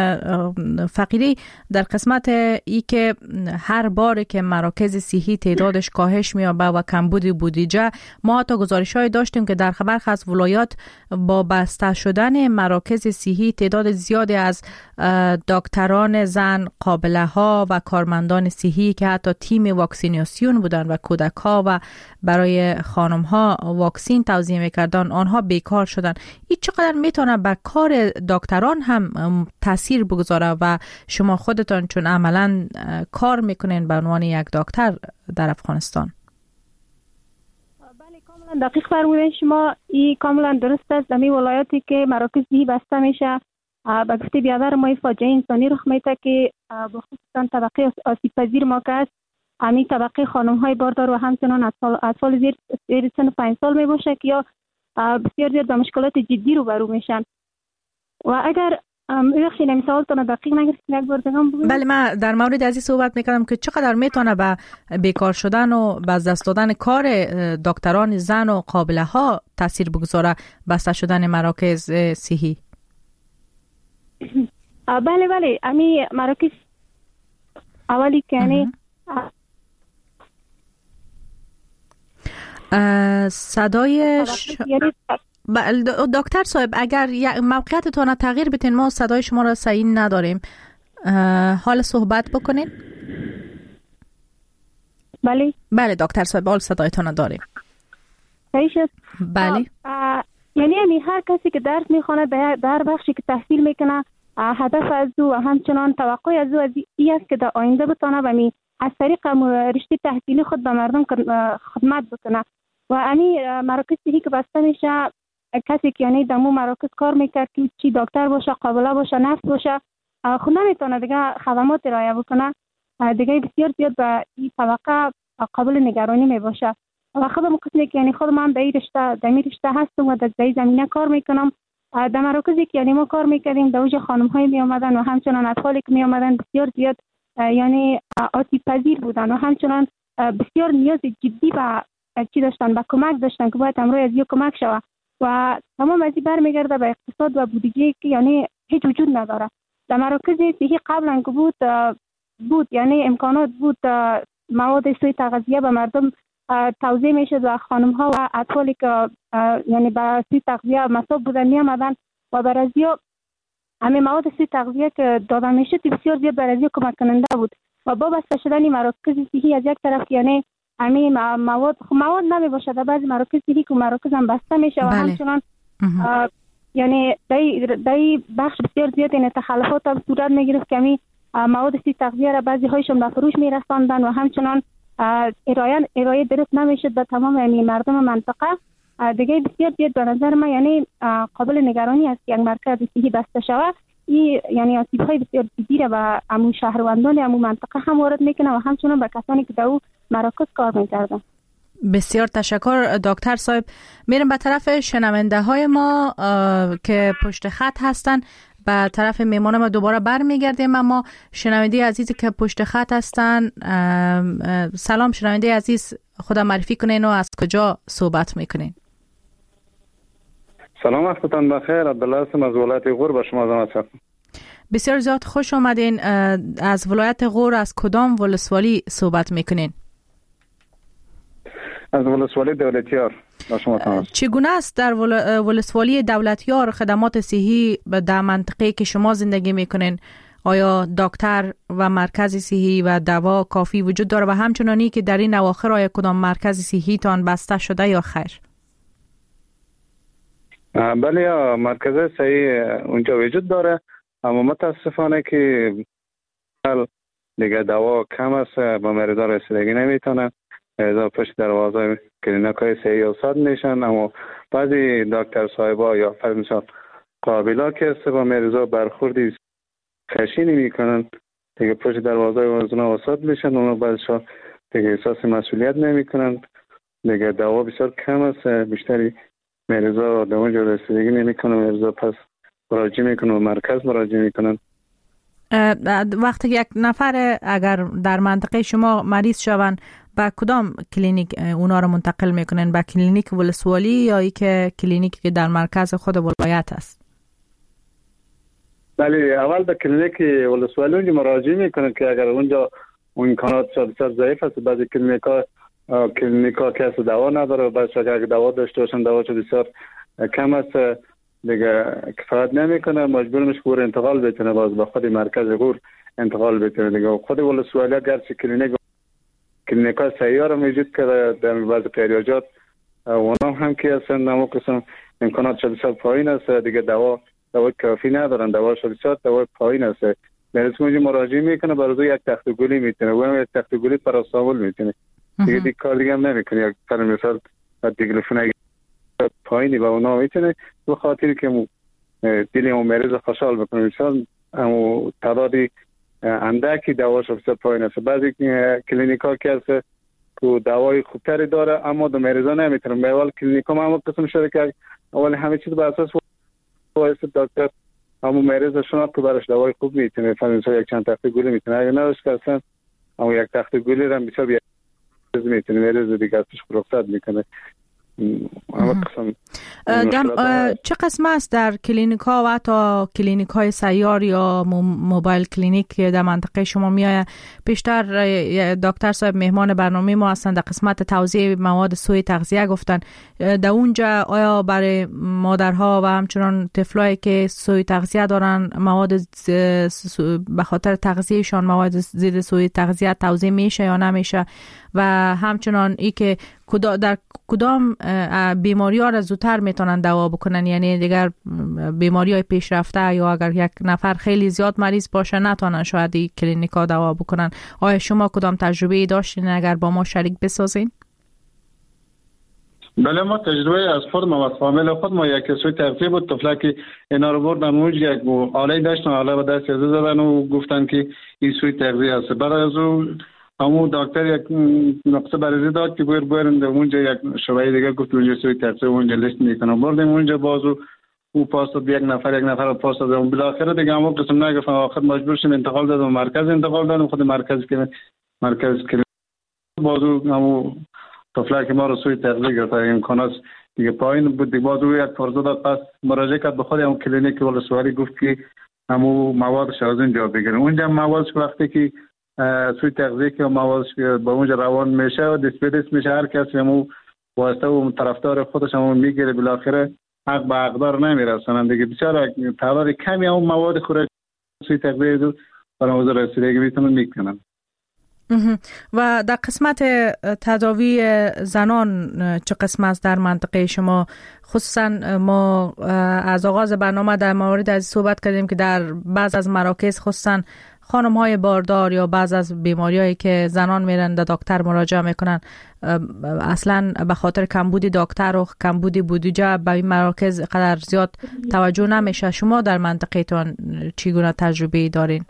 Speaker 8: فقیری در قسمت ای که هر بار که مراکز صحی تعدادش کاهش می‌یابه و کمبود بودجه، ما تا گزارش‌های داشتیم که در برخی از ولایات با بسته شدن مراکز صحی تعداد زیادی از دکتران زن، قابله‌ها و کارمندان صحی که حتی تیم واکسیناسیون بودن و کودک‌ها و برای خانم‌ها واکسین توزیع میکردن آنها بیکار شدن. این چقدر میتونه به کار دکتران هم تاثیر بگذاره و شما خودتان چون عملا کار میکنین به عنوان یک دکتر در افغانستان؟
Speaker 11: بله کاملا دقیق فرمودین شما. این کاملا درست است. در این ولایاتی که مراکز صحی بسته میشه به گفته بیادر ما فاجعه انسانی رخ میده که بخصوصا طبقه آسیب پذیر ما که است، همین طبقه خانم های باردار و همچنان اطفال زیر سن 5 سال می باشه که یا بسیار زیاد به مشکلات جدی روبرو میشن. و اگر بخشید این سوالتون دقیق نگرفتین یک بار دیگه بگویم.
Speaker 8: بله، من در مورد ازی صحبت میکردم که چقدر میتونه به بیکار شدن و به از دست دادن کار دکتران زن و قابله ها تاثیر بگذاره بسته شدن مراکز صحی.
Speaker 11: بله امی مراکز اولی که یعنی
Speaker 8: صدای دکتر صاحب اگر موقعیتتون تغییر بتین، ما صدای شما را صحیح نداریم. حال صحبت بکنین. بله دکتر صاحب حال صدایتون داریم.
Speaker 11: صحیح شد.
Speaker 8: بله.
Speaker 11: یعنی هر کسی که درس میخونه در بخشی که تحصیل میکنه هدف از او و همچنان توقع از او این است که در آینده بتونه به از طریق رشته تحصیلی خود به مردم خدمت بکنه. و امی مراکز صحی که بسته میشه، کسی که یعنی در مراکز کار میکرد که چی دکتر باشه، قابله باشه، نرس باشه، خود نمیتونه دیگه خدمات ارائه بکنه، دیگه بسیار زیاد به این طبقه قابل نگرانی میباشه. و خودم قسمی که یعنی خودم هم در این رشته هستم و در این زمینه کار میکنم. در مراکزی که یعنی ما کار میکردیم در اوج خانم های می آمدن و همچنان اطفالی که می آمدن بسیار زیاد یعنی آسیب پذیر بودن و همچنان بسیار نیاز جدی به چی داشتن، به کمک داشتن که باید امروز از یک کمک شود و تمام از این برمیگرده به اقتصاد و بودجه که یعنی هیچ وجود نداره. در مراکز صحی قبلا که بود یعنی امکانات بود، مواد سوی تغذیه به مردم توزیع میشد و خانم ها و اطفالی که یعنی به سوی تغذیه مصاب بودن می آمدن و برازیا همه مواد سوی تغذیه که داده میشد بسیار زیاد برازیا کمک کننده بود. و با بسته شدن مراکز صحی از یک طرف یعنی همین مواد نمی باشه، در بعضی مراکز صحی که مراکز هم بسته میشه و همچنان یعنی دای بخش بسیار زیاد این تخلفات هم صورت میگرفت که همین مواد سوی تغذیه را بعضی هایشون به فروش میرساندن و همچنان ارائه درست نمیشد به تمام یعنی مردم منطقه. دیگه بسیار زیاد به نظر من یعنی قابل نگرانی است که یک مرکز صحی بسته شود. این یعنی آسیب‌های بسیار جدی را به امو شهروندان امو منطقه هم وارد میکنه و همچنان به کسانی که در او مراکز کار میکردن.
Speaker 8: بسیار تشکر دکتر صاحب. میرم به طرف شنونده های ما که پشت خط هستن. به طرف میمان ما دوباره برمیگردیم، اما شنونده عزیزی که پشت خط هستن، سلام شنونده عزیز، خدا معرفی کنین و از کجا صحبت میکنین؟
Speaker 17: سلام وقتتان بخیر. عبدالله هستم از ولایت غور، به شما زحمت شد.
Speaker 8: بسیار زیاد خوش آمدین. از ولایت غور از کدام ولسوالی صحبت میکنین؟
Speaker 17: از ولسوالی دولتیار.
Speaker 8: چگونه است در ولسوالی دولتیار خدمات صحی در منطقه که شما زندگی میکنین؟ آیا دکتر و مرکز صحی و دوا کافی وجود داره و همچنانی که در این اواخر آیا کدام مرکز صحی تان بسته شده یا خیر؟
Speaker 17: بله، مرکز صحی اونجا وجود داره، اما متاسفانه که دیگه دوا کم است، با مریضا رسیدگی نمیتونن، مریضا پشت دروازه کلینیکای صحی استاد میشن. اما بعضی دکتر صاحبا یا فرض مثال قابلا که است با مریضا برخوردی خشینی میکنن، دیگه پشت دروازه اونا استاد میشن، اونا بعضشا دیگه احساس مسئولیت نمیکنن، دیگه دوا بسیار کم است، بیشتری مریضا در اونجا رسیدگی نمیکنن، مریضا پس مراجعه میکنن و مرکز مراجعه میکنن.
Speaker 8: وقتی یک نفر اگر در منطقه شما مریض شوند به کدام کلینیک اونا رو منتقل میکنن؟ به کلینیک ولسوالی یا ای که کلینیکی که در مرکز خود ولایت است؟
Speaker 17: بله، اول به کلینیک ولسوالی اونجا مراجعه میکنن که اگر اونجا امکانات بسیار ضعیف است، بعضی کلینیکا که دوا نداره، بعضی اگر دوا داشته باشن دواش بسیار کم است، دیگه کفایت نمیکنه، مجبور میشه گور انتقال بتونه، باز به خود مرکز گور انتقال بتونه. دیگه خود ولسوالی گرچه کلینیکا سیار موجود کرده در بعض قریاجات، اونا هم که هستن نمو قسم امکانات بسیار پایین است، دیگه دوا کافی ندارن، دوا بسیار دوا پایین است. مریض اونجا مراجعه میکنه، برای یک تخت گلی میتونه، اونم یک تخت گلی پاراستامول میتونه، دیگه کار دیگه هم نمیکنه. یک پر مثال دیگلوفون پایینی و اونا میتونه به خاطر که دل اون مریض خوشحال بکنه. مثلا تعدادی اندکی دواش بسیار پایین است. بعضی کلینیکا که هست که دوای خوبتری داره اما دو مریضا نمیتونه. اول کلینیکا ما قسم شده که اول همه چیز بر اساس واسه دکتر، اما مریض شناخت که براش دوای خوب میتونه، مثلا یک چند تخت گلی میتونه، اگه نداشت که اصلا اما یک تخت گلی رو بسیار میتونه مریض دیگه ازش رخصت میکنه.
Speaker 8: چه قسم است در کلینیک ها و حتی کلینیک های سیار یا موبایل کلینیک که در منطقه شما میآید؟ بیشتر دکتر صاحب مهمان برنامه ما هستند، در قسمت توزیع مواد سوی تغذیه گفتن. در اونجا آیا برای مادرها و همچنان طفلایی که سوی تغذیه دارن مواد به خاطر تغذیهشان مواد ضد سوی تغذیه توزیع میشه یا نمیشه؟ و همچنان ای که در کدام بیماری ها را زودتر میتونن دوا بکنن، یعنی دیگر بیماری های پیشرفته یا اگر یک نفر خیلی زیاد مریض باشه نتونن شاید این کلینیک ها دوا بکنن. آیا شما کدام تجربه داشتین؟ اگر با ما شریک بسازین.
Speaker 17: بله، ما تجربه از خود ما و فامیل خود ما یک سوی تغذیه بود، طفلا که اینا رو بردن اونج یک آله داشتن، آله به دست زدن و گفتن که این سوی تغذیه است. بعد از اون همون دکتر یک نقطه بررسی داد که برند اونجا یک شبیه دیگه گفت اونجا سوی تغذیه اونجا لیست میکنم. بردیم اونجا بازو او پاس داد، یک نفر پاس داد، اون بالاخره دیگه همون قسم نگفتن، آخر مجبور شدیم انتقال دادم مرکز، انتقال دادم خود مرکز که بازو همون طفلا که ما رو سوی تغذیه گرفت امکانات دیگه پایین بود، دیگه بازو یک فرصت داد، پس مراجعه کرد به خود همون کلینیک ولسوالی، گفت که همون موادش از اونجا بگیرن. اونجا موادش وقتی که سوی تغذیه که موادش با اونجا روان میشه و دست میشه، هر کسی همون واسطه و طرفدار خودش همون میگیره، بالاخره حق به حقدار نمیرسونن دیگه. بسیار تعداد کمی همون مواد خوراک سوی تغذیه دو برای موضوع رسیدگی میتونن میکنن.
Speaker 8: و در قسمت تداوی زنان چه قسم است در منطقه شما؟ خصوصا ما از آغاز برنامه در مورد از صحبت کردیم که در بعض از مراکز خصوصا خانم های باردار یا بعض از بیماری هایی که زنان میرن در دکتر مراجعه میکنن، اصلا به خاطر کمبود دکتر و کمبود بودجه به این مراکز قدر زیاد توجه نمیشه. شما در منطقه تان چگونه تجربه دارین؟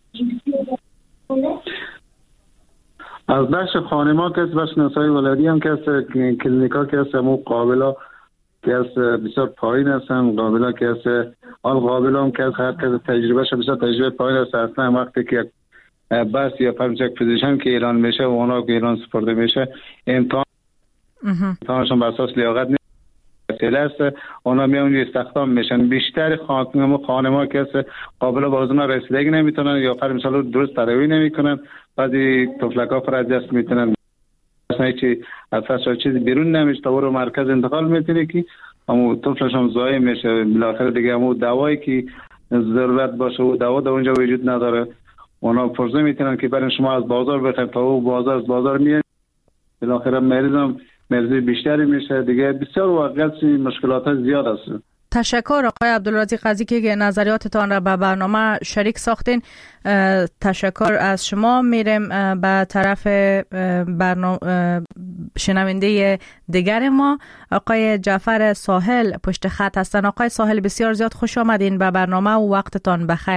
Speaker 17: از بخش خانما که بخش نسای ولادی هم که کلینیکا که هست همون قابلا که هست بسیار پایین هستن، قابلا که هست قابلا هم که هست هر کس تجربه شد بسیار تجربه پایین هست. اصلا وقتی که بس یا فرمش یک فیزیشن که اعلان میشه و اونا که اعلان سپرده میشه امتحانشون بر اساس لیاقت نیست است، اونا میان استخدام میشن. بیشتر خانما که هست قابلا با اونا رسیدگی نمیتونن یا فرمثال درست تداوی نمیکنن، بعضی طفلکا فرا دست میتونن اصلا چی فصل چیز بیرون نمیشه تا رو مرکز انتقال میتونه که اما طفلش هم ضایع میشه. بالاخره دیگه همون دوایی که ضرورت باشه و دوا در اونجا وجود نداره. اونا فرض میتونن که برای شما از بازار بخرید تا او بازار از بازار میاد، بالاخره مریض بیشتری میشه دیگه. بسیار واقعا مشکلات زیاد است.
Speaker 8: تشکر آقای عبدالرازق قاضی که نظریاتتان را به برنامه شریک ساختین. تشکر از شما. میریم به طرف شنونده دیگر ما، آقای جعفر ساحل پشت خط هستن. آقای ساحل بسیار زیاد خوش آمدین به برنامه و وقتتان بخیر.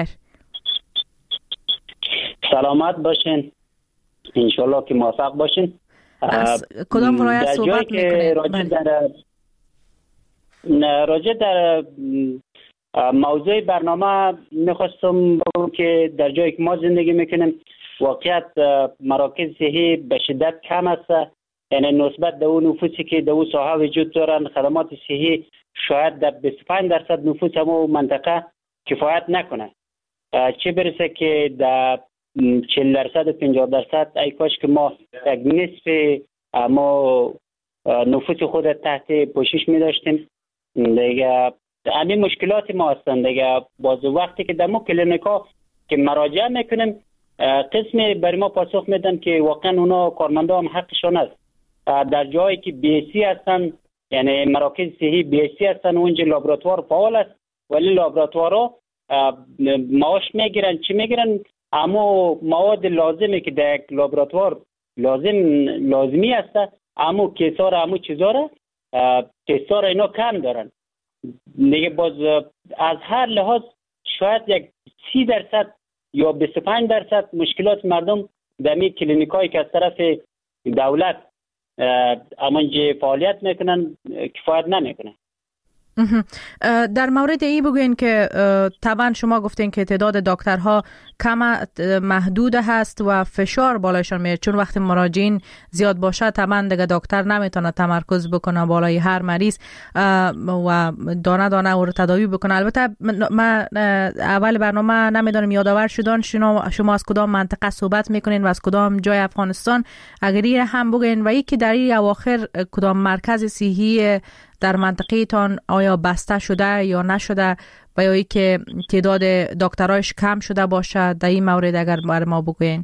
Speaker 18: سلامت باشین، انشالله که موفق باشین.
Speaker 8: از کدام ولایت صحبت میکنید؟
Speaker 18: راجع در موضوع برنامه میخواستم بگم که در جایی که ما زندگی میکنیم واقعیت مراکز صحی به شدت کم است. یعنی نسبت به اون نفوسی که در اون ساحه وجود دارن خدمات صحی شاید در 25% نفوس همون منطقه کفایت نکنه، چه برسه که در 40% و 50%. ای کاش که ما یک نصف ما نفوس خود تحت پوشش می داشتیم. دیگه همین مشکلات ما هستند دیگه. باز وقتی که دمو کلینیکا که مراجعه میکنیم قسمی برای ما پاسخ میدن که واقعا اونا کارمندا هم حقشون است. در جایی که بیسی هستن، یعنی مراکز صحی بیسی هستن، اونجا لابراتوار فعال است ولی لابراتوارا معاش میگیرن چی میگیرن، اما مواد لازمی که در یک لابراتوار لازمی است، اما کیسا را اما چیزا را تستا را اینا کم دارن دیگه. باز از هر لحاظ شاید یک 30% یا 25% مشکلات مردم در می کلینیکایی که از طرف دولت امانجا فعالیت میکنن کفایت نمیکنن.
Speaker 8: در مورد ای بگوین که طبعا شما گفتین که تعداد دکترها کم محدود هست و فشار بالایشان میاد، چون وقتی مراجعین زیاد باشه طبعا دیگه دکتر نمیتونه تمرکز بکنه بالای هر مریض و دانه دانه او رو تداوی بکنه. البته من اول برنامه نمیدونم یادآور شدن شما از کدام منطقه صحبت میکنین و از کدام جای افغانستان، اگر این هم بگین و یکی در این اواخر کدام مرکز صحی در منطقه تان آیا بسته شده یا نشده و یا که تعداد دکترایش کم شده باشه، در این مورد اگر بر ما بگوین.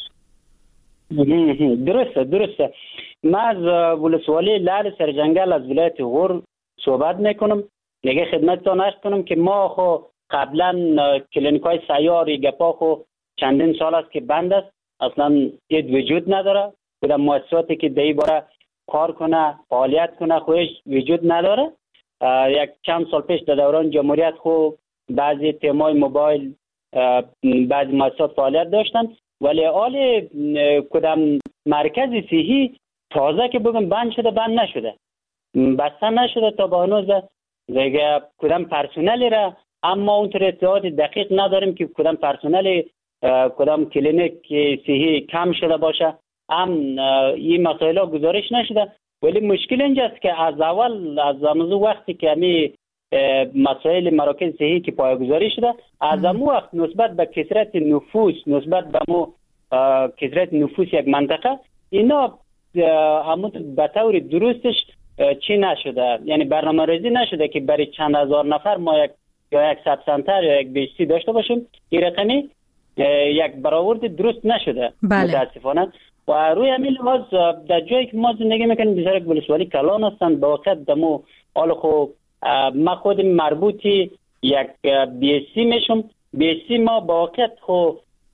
Speaker 18: درسته. من از ولسوالی لعل سرجنگل از ولایت غور صحبت میکنم. دیگه خدمتتان عرض کنم که ما خو قبلا کلینیکای سیاری گپا خو چندین سال است که بند است، اصلا دید وجود نداره. کدام مؤسساتی که دی باره کار کنه فعالیت کنه خویش وجود نداره. یک چند سال پیش در دوران جمهوریت خو بعضی تیمای موبایل بعضی مؤسسات فعالیت داشتن، ولی حال کدام مرکز صحی تازه که بگم بند شده بند نشده، بسته نشده تا به هنوز دیگه. کدام پرسنلی را اما اونطور اطلاعات دقیق نداریم که کدام پرسنلی کدام کلینیک صحی کم شده باشه. این مسائل ها گزارش نشده، ولی مشکل اینجاست که از اول از موضوع وقتی که همی مسائل مراکز صحی که پایه‌گذاری شده، از همون وقت نسبت به کثرت نفوس، نسبت به کثرت نفوس یک منطقه، اینا همون به طور درستش چی نشده، یعنی برنامه ریزی نشده که برای چند هزار نفر ما یک سب سنتر یا یک بیشتی داشته باشیم. این رقمی یک برآورد درست نشده. بله. متاسفانه. و روی همین لحاظ در جایی که ما زندگی میکنیم بسیار یک ولسوالی کلان هستند. به واقع دمو حال خو ما خود مربوطی یک بیسی میشم. بیسی ما به واقع خو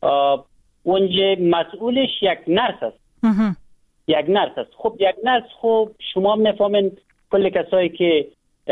Speaker 18: اونجا مسئولش یک نرس است. یک نرس است. خب یک نرس خب شما میفهمین کل کسایی که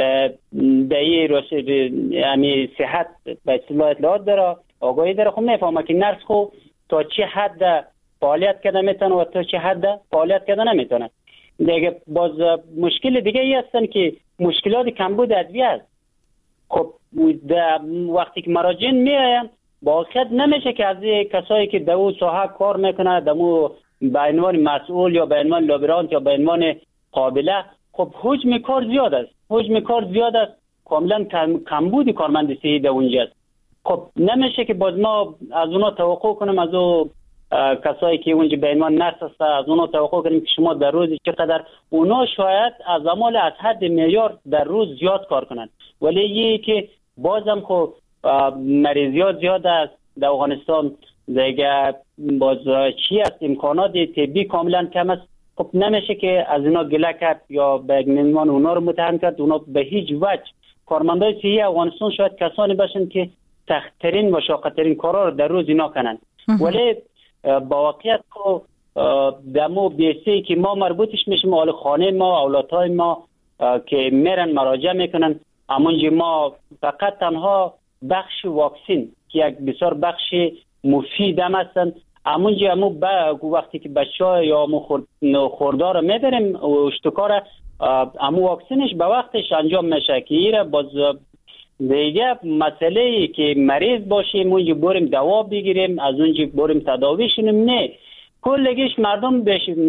Speaker 18: دایی یعنی صحت به اصطلاح اطلاعات داره، آگاهی داره، خب میفهمه که نرس خو تا چه حد فعالیت کرده میتونه و تا چه حد فعالیت کرده نمیتونه. دیگه باز مشکل دیگه ای هستن که مشکلات کمبود ادویه است. خب وقتی که مراجعین میاین واقعا نمیشه که از کسایی که در اون ساحه کار میکنه دمو به عنوان مسئول یا به عنوان لابرانت یا به عنوان قابله، خب حجم کار زیاد است. حجم کار زیاد است، کاملا کمبود کارمند صحی در اونجا است. خب نمیشه که باز ما از اونا توقع کنیم از او کسایی که اونجا به عنوان نرس است از اونا توقع کنیم که شما در روز چقدر، اونا شاید از اعمال از حد معیار در روز زیاد کار کنند، ولی یه که بازم خب مریضیات زیاد است در افغانستان دیگه، باز چی است امکانات طبی کاملا کم است. خب نمیشه که از اینا گله کرد یا به عنوان اونا رو متهم کرد. اونا به هیچ وجه کارمندای صحی افغانستان شاید کسانی باشن که سخت‌ترین و شاق‌ترین کارا رو در روز اینا کنن، ولی با واقعیت کو دمو بیسی که ما مربوطش میشیم اهل خانه ما، اولادهای ما که میرن مراجعه میکنن، همونجا ما فقط تنها بخش واکسین که یک بسیار بخش مفید هم هستن، همونجا وقتی که بچه‌ها یا خوردار رو میبریم اشتکار امو واکسینش به وقتش انجام میشه که ایره باز دیگه مسئله ای که مریض باشیم اونجا بریم دوا بگیریم، از اونجا بریم تداوی شونیم، نه کلگیش مردم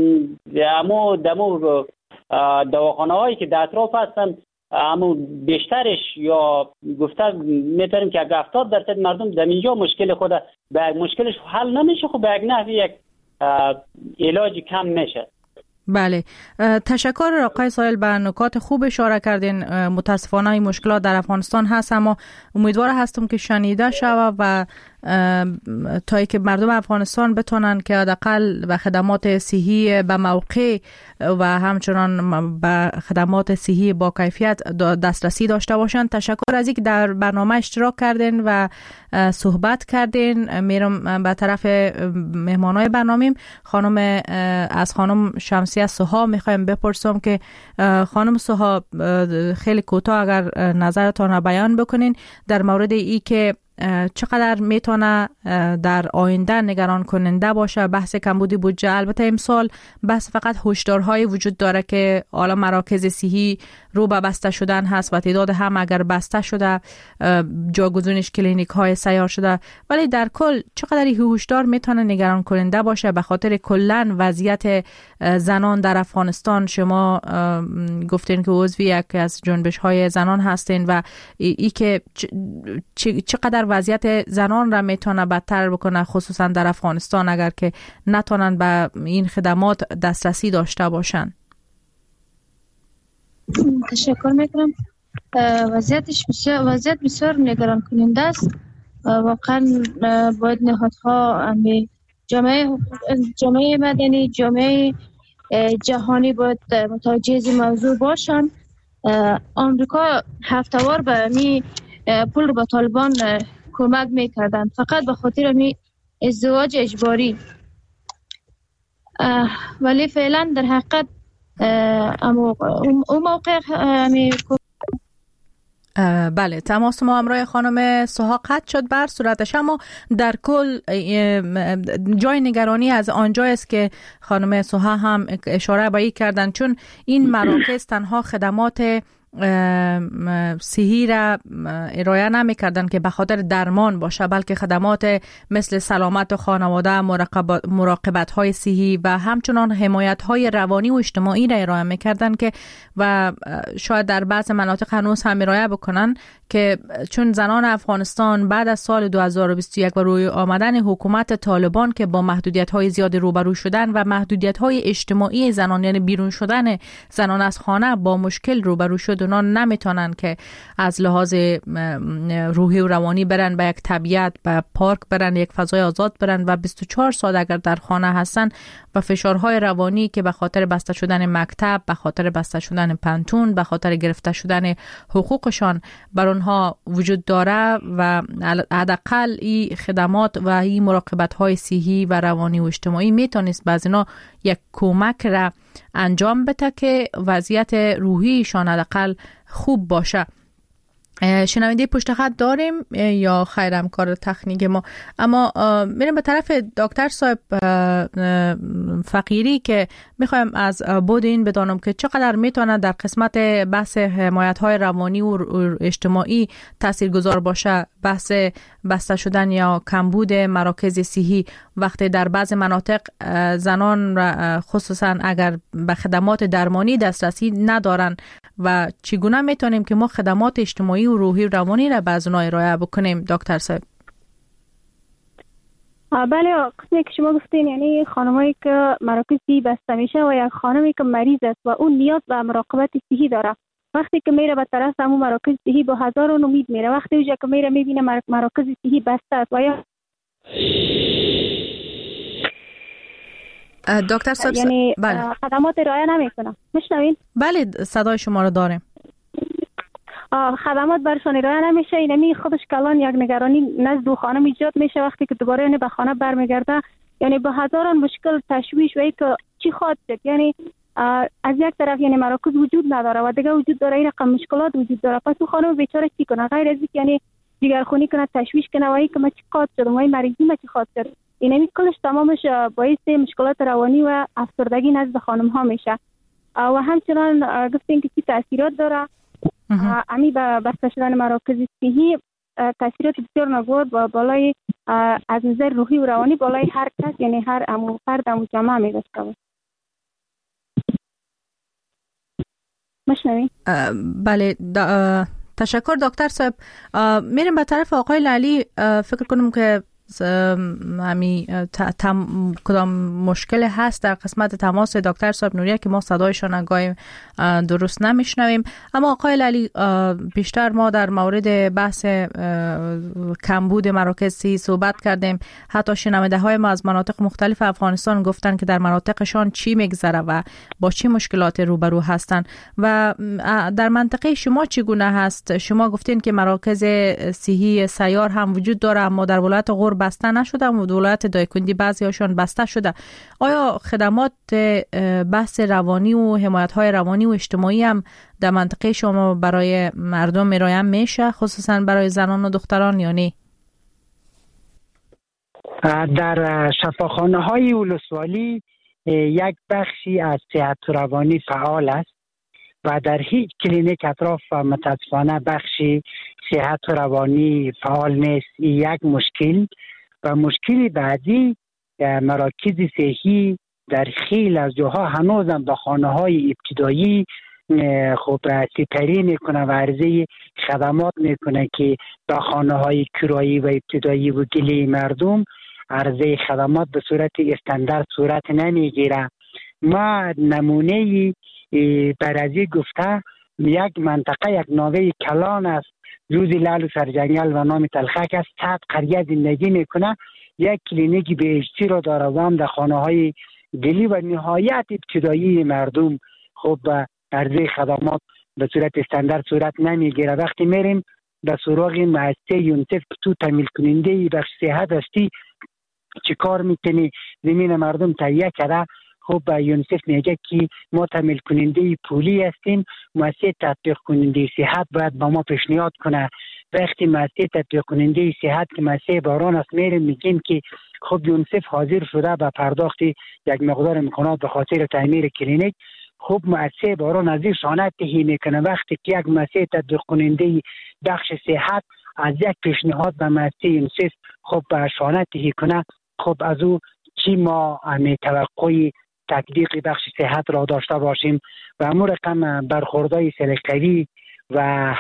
Speaker 18: امو دمو دواخانه هایی که در اطراف هستن امو بیشترش یا گفته میتونیم که 70% مردم در اینجا مشکل خود به مشکلش حل نمیشه، خب به یک نحوی یک علاج کم میشه.
Speaker 8: بله، تشکر آقای سایل، به نکات خوب اشاره کردین. متاسفانه این مشکلات در افغانستان هست، اما امیدوار هستم که شنیده شود و تا ای که مردم افغانستان بتونن که حداقل به خدمات صحی به موقع و همچنان به خدمات صحی با کیفیت دسترسی داشته باشند. تشکر از اینکه در برنامه اشتراک کردین و صحبت کردین. میرم به طرف مهمانای برنامه. از خانم شمسیه سوها میخوایم بپرسم که خانم سوها خیلی کوتاه اگر نظرتان را بیان بکنین در مورد ای که چقدر میتونه در آینده نگران کننده باشه بحث کمبود بودجه. البته امسال بس فقط هشدارهای وجود داره که حالا مراکز صحی رو به بسته شدن هست و تعداد هم اگر بسته شده جاگزینش کلینیک های سیار شده، ولی در کل چقدر این هشدار میتونه نگران کننده باشه به خاطر کلا وضعیت زنان در افغانستان؟ شما گفتین که عضو یک از جنبش های زنان هستین و ای که چقدر وضعیت زنان را میتونه بدتر بکنه خصوصا در افغانستان اگر که نتونن به این خدمات دسترسی داشته باشن.
Speaker 10: تشکر میکنم. وضعیت بسیار نگران کننده است. واقعا باید نهادها جامعه مدنی، جامعه جهانی باید متوجه این موضوع باشن. آمریکا هفته‌وار به می پول رو به طالبان کمک میکردن فقط به خاطر می ازدواج اجباری، ولی فعلا در حقیقت اون موقع
Speaker 8: بله، تماس ما همراه خانم سوها قطع شد بر صورتش، اما در کل جای نگرانی از آنجا است که خانم سوها هم اشاره به این کردن، چون این مراکز تنها خدمات صحی را ارائه نمی کردن که به خاطر درمان باشه، بلکه خدمات مثل سلامت خانواده، مراقبت های صحی و همچنان حمایت های روانی و اجتماعی را ارائه می کردن که و شاید در بعض مناطق هنوز هم ارائه بکنن که چون زنان افغانستان بعد از سال 2021 و روی آمدن حکومت طالبان که با محدودیت های زیاد روبرو شدن و محدودیت های اجتماعی زنان، یعنی بیرون شدن زنان از خانه، با مشکل روبرو شد. اونا نمیتونن که از لحاظ روحی و روانی برن به یک طبیعت، به پارک برن، یک فضای آزاد برن و 24 ساعت اگر در خانه هستن و فشارهای روانی که به خاطر بسته شدن مکتب، به خاطر بسته شدن پنتون، به خاطر گرفته شدن حقوقشان بر اونها وجود داره و حداقل این خدمات و این مراقبت های صحی و روانی و اجتماعی میتونست بعض اینا یک کمک را انجام بده که وضعیت روحیشان حداقل خوب باشه. شنونده پشت خط داریم یا خیرم کار تکنیک ما؟ اما میرم به طرف دکتر صاحب فقیری که میخوایم از بود این بدانم که چقدر میتونه در قسمت بحث حمایت های روانی و اجتماعی تاثیرگذار باشه بحث بسته شدن یا کمبود مراکز صحی وقتی در بعض مناطق زنان خصوصا اگر به خدمات درمانی دسترسی ندارن و چگونه میتونیم که ما خدمات اجتماعی و روحی و روانی را به از اونها ارائه بکنیم دکتر صاحب؟
Speaker 11: بله، قسمی که شما گفتین یعنی خانمایی که مراکز صحی بسته میشه و یک خانمی که مریض است و اون نیاز به مراقبت صحی داره، وقتی که میره به طرف همون مراکز صحی با هزاران امید میره، وقتی اونجا که میره میبینه مراکز صحی بسته است و یا
Speaker 8: دکتر صاحب
Speaker 11: یعنی
Speaker 8: بله.
Speaker 11: خدمات رعایت نمیکنه. میشنوین؟
Speaker 8: بله صدای شما رو داریم.
Speaker 11: خدمات برشان ارائه نمیشه، اینمی خودش کلان یک نگرانی نزد دو خانم ایجاد میشه. وقتی که دوباره یعنی به خانه برمیگرده یعنی با هزاران مشکل تشویش و که چی خواهد شد، یعنی از یک طرف یعنی مراکز وجود نداره و دیگه وجود داره این رقم مشکلات وجود داره. پس اون خانم بیچاره چی کنه غیر از اینکه یعنی جگرخونی کنه، تشویش کنه و این که ما چی خواهد شد، ما مریضی ما چی خواهد شد، اینمی کلش تمامش باعث مشکلات روانی و افسردگی نزد خانم ها میشه. و همچنان گفتین که چی تاثیرات داره امی به بسته شدن مراکز صحی، تاثیرات بسیار ناگوار با بالای از نظر روحی و روانی بالای هر کس، یعنی هر فرد جامعه می‌داشته باشه. مشنوین؟
Speaker 8: بله تشکر دکتر صاحب. میریم به طرف آقای لالی. فکر کنم که همی کدام مشکل هست در قسمت تماس دکتر صاحب نوریه که ما صدایشان گاهی درست نمیشنویم. اما آقای لالی بیشتر ما در مورد بحث کمبود مراکز صحی صحبت کردیم. حتی شنونده های ما از مناطق مختلف افغانستان گفتن که در مناطقشان چی میگذره و با چی مشکلات روبرو هستن. و در منطقه شما چگونه هست؟ شما گفتین که مراکز صحی سیار هم وجود داره اما در ولایت غور بسته نشده و ولایت دایکنډي بعضی هاشون بسته شده. آیا خدمات بحث روانی و حمایت های روانی و اجتماعی هم در منطقه شما برای مردم ارائه میشه، خصوصا برای زنان و دختران یا نه؟
Speaker 9: در شفاخانه های ولسوالی یک بخشی از صحت و روانی فعال است و در هیچ کلینیک اطراف متاسفانه بخشی صحت و روانی فعال نیست. یک مشکل. و مشکلی بعدی مراکز صحی در خیلی از جاها هنوزم با خانه های ابتدایی خب سپری میکنه و عرضه خدمات میکنه که با خانه های کرایی و ابتدایی و گلی مردم عرضه خدمات به صورت استاندارد صورت نمیگیره. ما نمونه برازی گفته یک منطقه یک ناوه کلان است، جوزی لال و سرجنگل و نام تلخک است، 100 قریه زندگی میکنه، یک کلینیک بهشتی را داره و هم در خانه های گلی و نهایت ابتدایی مردم خب عرضه خدمات به صورت استاندارد صورت نمیگیره. وقتی میریم به سراغ مؤسسه یونیسف تو تامین کننده بخش صحت هستی چی کار میکنی زمین مردم تهیه کرده، خب یونیسف میگه که ما تامین کننده پولی هستیم، مؤسسه تطبیق کننده صحت باید با ما پیشنهاد کنه. وقتی مؤسسه تطبیق کننده صحت که مؤسسه باران است میریم میگیم که خب یونیسف حاضر شده به پرداخت یک مقدار امکانات به خاطر تعمیر کلینیک، خب مؤسسه باران از این شانه تهیه میکنه. وقتی که یک مؤسسه تطبیق کننده بخش صحت از یک پیشنهاد به مؤسسه یونیسف خب به شانه تهیه کنه، خب از او چی ما توقعی تطبیق بخش صحت را داشته باشیم و امور رقم برخوردهای سلیقه‌ای و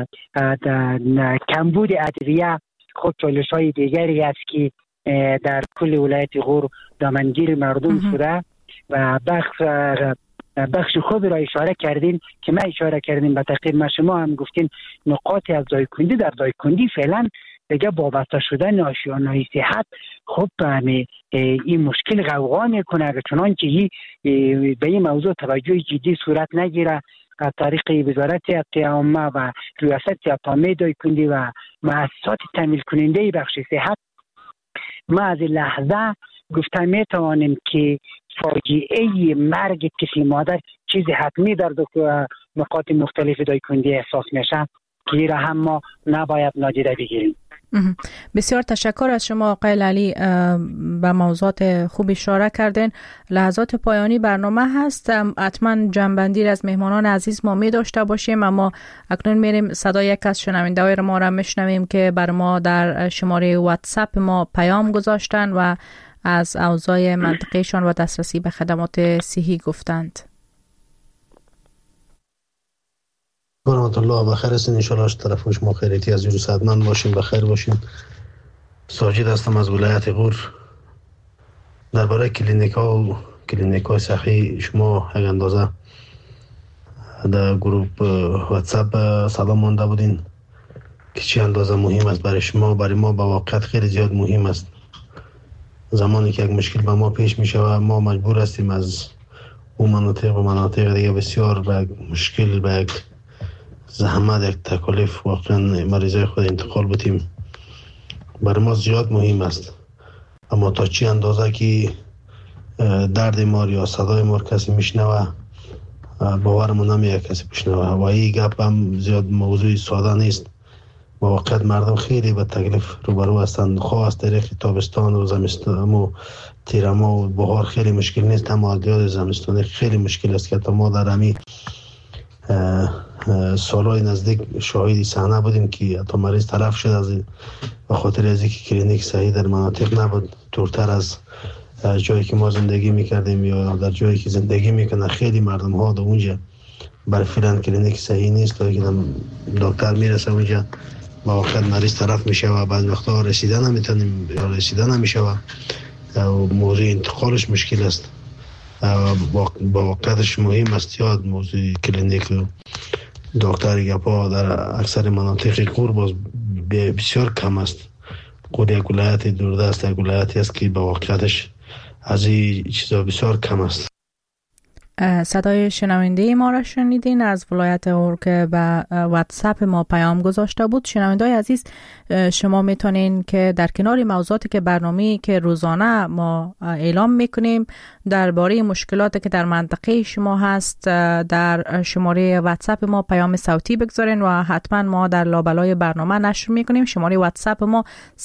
Speaker 9: کمبود ادویه خود چالش‌های دیگری است که در کل ولایت غور دامنگیر مردم شده و بخش خوب را اشاره کردین که ما اشاره کردیم به تقدیر ما شما هم گفتین نقاطی از دایکنډي در دایکنډي فعلا دیگه وابسته شدن آشیانه‌های صحت خب این مشکل غوغا میکنه، چنانچه به این موضوع توجه جدی صورت نگیره از طریق وزارت صحت عامه و ریاست عامه دایکنډي و مؤسسات تامین کننده بخش صحت. ما از لحظه گفته میتوانیم که فاجعه مرگ طفل مادر چیز حتمی در نقاط مختلف دایکنډي احساس میشه که را هم ما نباید نادیده بگیریم.
Speaker 8: بسیار تشکر از شما آقای لالی، به موضوعات خوب اشاره کردین. لحظات پایانی برنامه هست، حتما جنبندی از مهمانان عزیز ما می داشته باشیم، اما اکنون میریم صدای یک از شنونده‌های ما را میشنویم که بر ما در شماره واتساپ ما پیام گذاشتن و از اوضاع منطقهشان و دسترسی به خدمات صحی گفتند.
Speaker 19: رحمت الله بخیر هستین، انشاءالله طرف شما خیریتی از جور صحتمند باشین، بخیر باشین. ساجد هستم از ولایت غور. درباره کلینیک های صحی شما یک اندازه در گروپ واتساپ سلام مانده بودین که چه اندازه مهم است برای شما. برای ما با واقعیت خیلی زیاد مهم است. زمانی که یک مشکل به ما پیش می شود ما مجبور هستیم از اون مناطق و مناطق دیگه بسیار به مشکل، به یک زحمت، یک تکالیف واقعا مریضای خود انتقال بتیم. برای ما زیاد مهم است. اما تا چی اندازه که درد ما یا صدای ما کسی میشنوه باورمون نمیاد کسی بشنوه و این گپ هم زیاد موضوع ساده نیست. با واقعیت مردم خیلی به تکلیف روبرو هستند. خواه از طریق تابستان و زمستان و تیرما و بهار خیلی مشکل نیست، اما عدیاد زمستانی خیلی مشکل است که تا ما در همی سالهای نزدیک شاهدی صحنه بودیم که تا مریض تلف شد از به خاطر از اینکه کلینیک صحیح در مناطق نبود، دورتر از جایی که ما زندگی میکردیم یا در جایی که زندگی میکنه خیلی مردم ها در اونجا برای فعلا کلینیک صحیح نیست. تا که دکتر میرسه اونجا با واقعیت مریض طرف میشه و بعض وقتا رسیدن نمیتونیم یا رسیدن نمیشه و موضوع انتقالش مشکل است. با واقعیتش مهم است یاد موضوع کلینیک و دکتر گپا در اکثر مناطق غور باز بسیار کم است. خود یک ولایت دوردست یک ولایتی است که با واقعیتش از این چیزا بسیار کم است.
Speaker 8: صدای شنونده ما را شنیدین از ولایت غور که به واتساپ ما پیام گذاشته بود. شنونده‌های عزیز، شما میتونین که در کنار موضوعاتی که برنامه‌ای که روزانه ما اعلام میکنیم درباره مشکلاتی که در منطقه شما هست در شماره واتساپ ما پیام صوتی بگذارین و حتما ما در لابلای برنامه نشر میکنیم. شماره واتساپ ما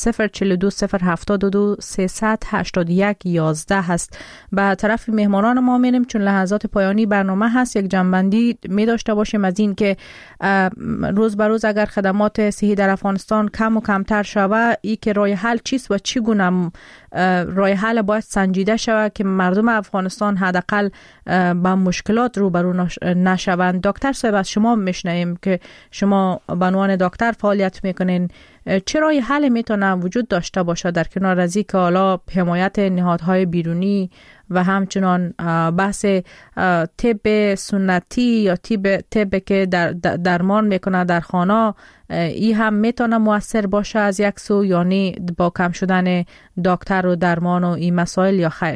Speaker 8: 042072238111 هست. به طرف مهمانان ما میریم چون لحظات پایانی برنامه هست. یک جنبندی می داشته باشیم از این که روز به روز اگر خدمات صحی در افغانستان کم و کمتر شود، ای که راه حل چیست و چگونه راه حل باید سنجیده شود که مردم افغانستان حداقل با مشکلات روبرو نشوند. دکتر صاحب، از شما میشنویم که شما به عنوان دکتر فعالیت میکنین. چه راه حل میتونه وجود داشته باشه در کنار از اینکه حالا حمایت نهادهای بیرونی و همچنان بحث طب سنتی یا طب که درمان میکنه در خانه، ای هم میتونه مؤثر باشه از یک سو، یعنی با کم شدن دکتر و درمان و این مسائل، یا خیر؟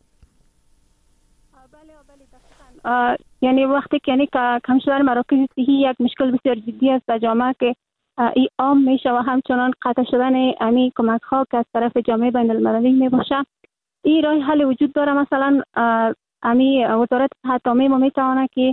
Speaker 11: یعنی وقتی که کم شدن مراکز صحی یک مشکل بسیار جدی است در جامعه که این عام میشه و همچنان قطع شدن امی کمک ها که از طرف جامعه بین المللی می باشه، این راه حل وجود داره. مثلا امی وزارت صحت عامه ما میتونه که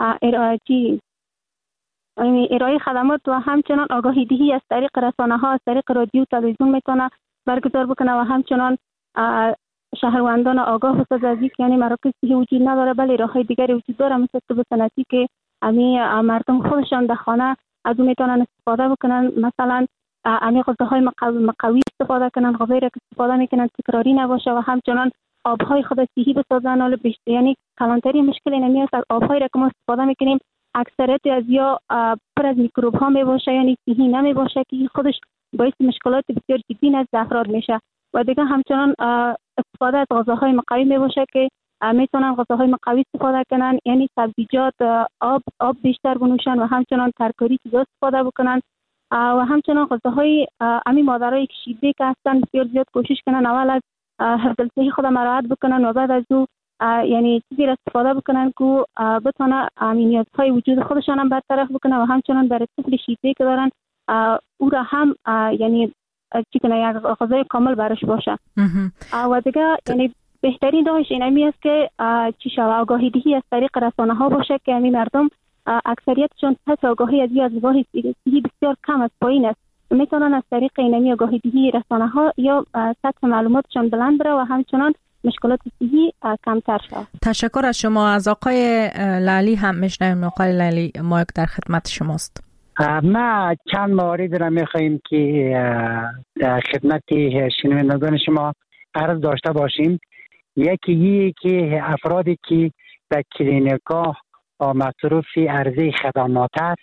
Speaker 11: ارائه خدمات و همچنان آگاهی دهی از طریق رسانه ها، از طریق رادیو تلویزیون میتونه برگزار بکنه و همچنان شهروندان آگاه بسازد از اینکه یعنی مراکز صحی وجود نداره بله راه های دیگری وجود داره، مثل طب سنتی که امی مردم خودشان در خانه از اون میتونن استفاده بکنن. مثلا امی غذاهای مقوی استفاده کنن، غذایی را که استفاده میکنن تکراری نباشه و همچنان آبهای خود صحی بسازن. حالا یعنی کلانتری مشکل اینمی است، آبهایی را که ما استفاده میکنیم اکثریت از یا پر از میکروب ها می باشه یعنی صحی نمی باشه که خودش باعث مشکلات بسیار جدی نزد افراد میشه. و دیگه همچنان استفاده از غذاهای مقوی می باشه که میتونن غذاهای مقوی استفاده کنن، یعنی سبزیجات، آب بیشتر بنوشن و همچنان ترکاری چیزا استفاده بکنن و همچنان غذاهای امی مادرای شیده که هستن بسیار زیاد کوشش کنن اول از حفظ صحی خود مراعات بکنن و بعد از او یعنی چیزی را استفاده بکنن که بتونه نیازهای وجود خودشان هم برطرف بکنه و همچنان برای طفل شیده که دارن او را هم یعنی چی کنه یک غذای کامل براش باشه. و دیگه یعنی بهترین راهش اینمی است که چی شود آگاهی دهی از طریق رسانه ها باشه که همین مردم اکثریتشون سطح آگاهی از نگاه صحی بسیار کم است، پایین است. میتونن از طریق اینمی آگاهی دهی رسانه ها یا سطح معلوماتشون بلند بره و همچنان مشکلات صحی کمتر شود.
Speaker 8: تشکر از شما. از آقای لالی هم میشنویم. آقای لالی، مایک در خدمت شماست.
Speaker 9: ما چند مورد را میخواییم که در خدمت شنوندگان شما عرض داشته باشیم. یکی که افرادی که در کلینیک‌ها مصروف عرضه خدمات است،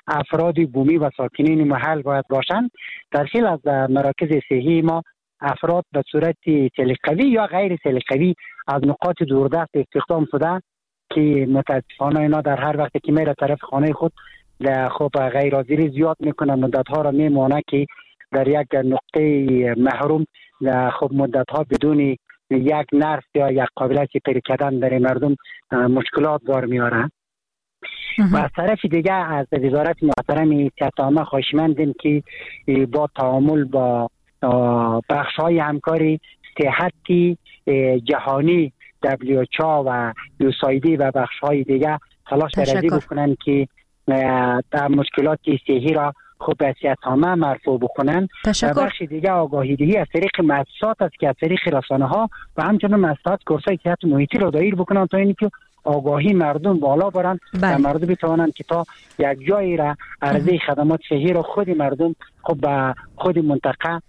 Speaker 9: افراد بومی و ساکنین محل باید باشند. در خیلی از مراکز صحی ما افراد به صورت سلیقوی یا غیر سلیقوی از نقاط دوردست استخدام شده که متاسفانه اینا در هر وقت که میره طرف خانه خود خب غیر حاضری زیاد میکنه، مدت ها را میمانه که در یک نقطه محروم خب مدت ها بدون یک نرس یا یک قابلیت پیدا کردن در مردم مشکلات بار میاره. و از طرف دیگه از وزارت محترم صحت عامه خواهشمندیم که با تعامل با بخش‌های همکاری صحتی جهانی WHO و USAID و بخش‌های دیگه تلاش برای بکنن که در مشکلات صحی را خوب به صحت عامه مرفوع بکنن. و بخش دیگه آگاهی دهی از طریق مؤسسات است که از طریق رسانه‌ها و همچنین مؤسسات کورس‌های صحت محیطی را دایر بکنن تا اینکه آگاهی مردم بالا برن و مردم بتوانند که تا یک جایی را عرضه خدمات صحی را خود مردم خود به خود منطقه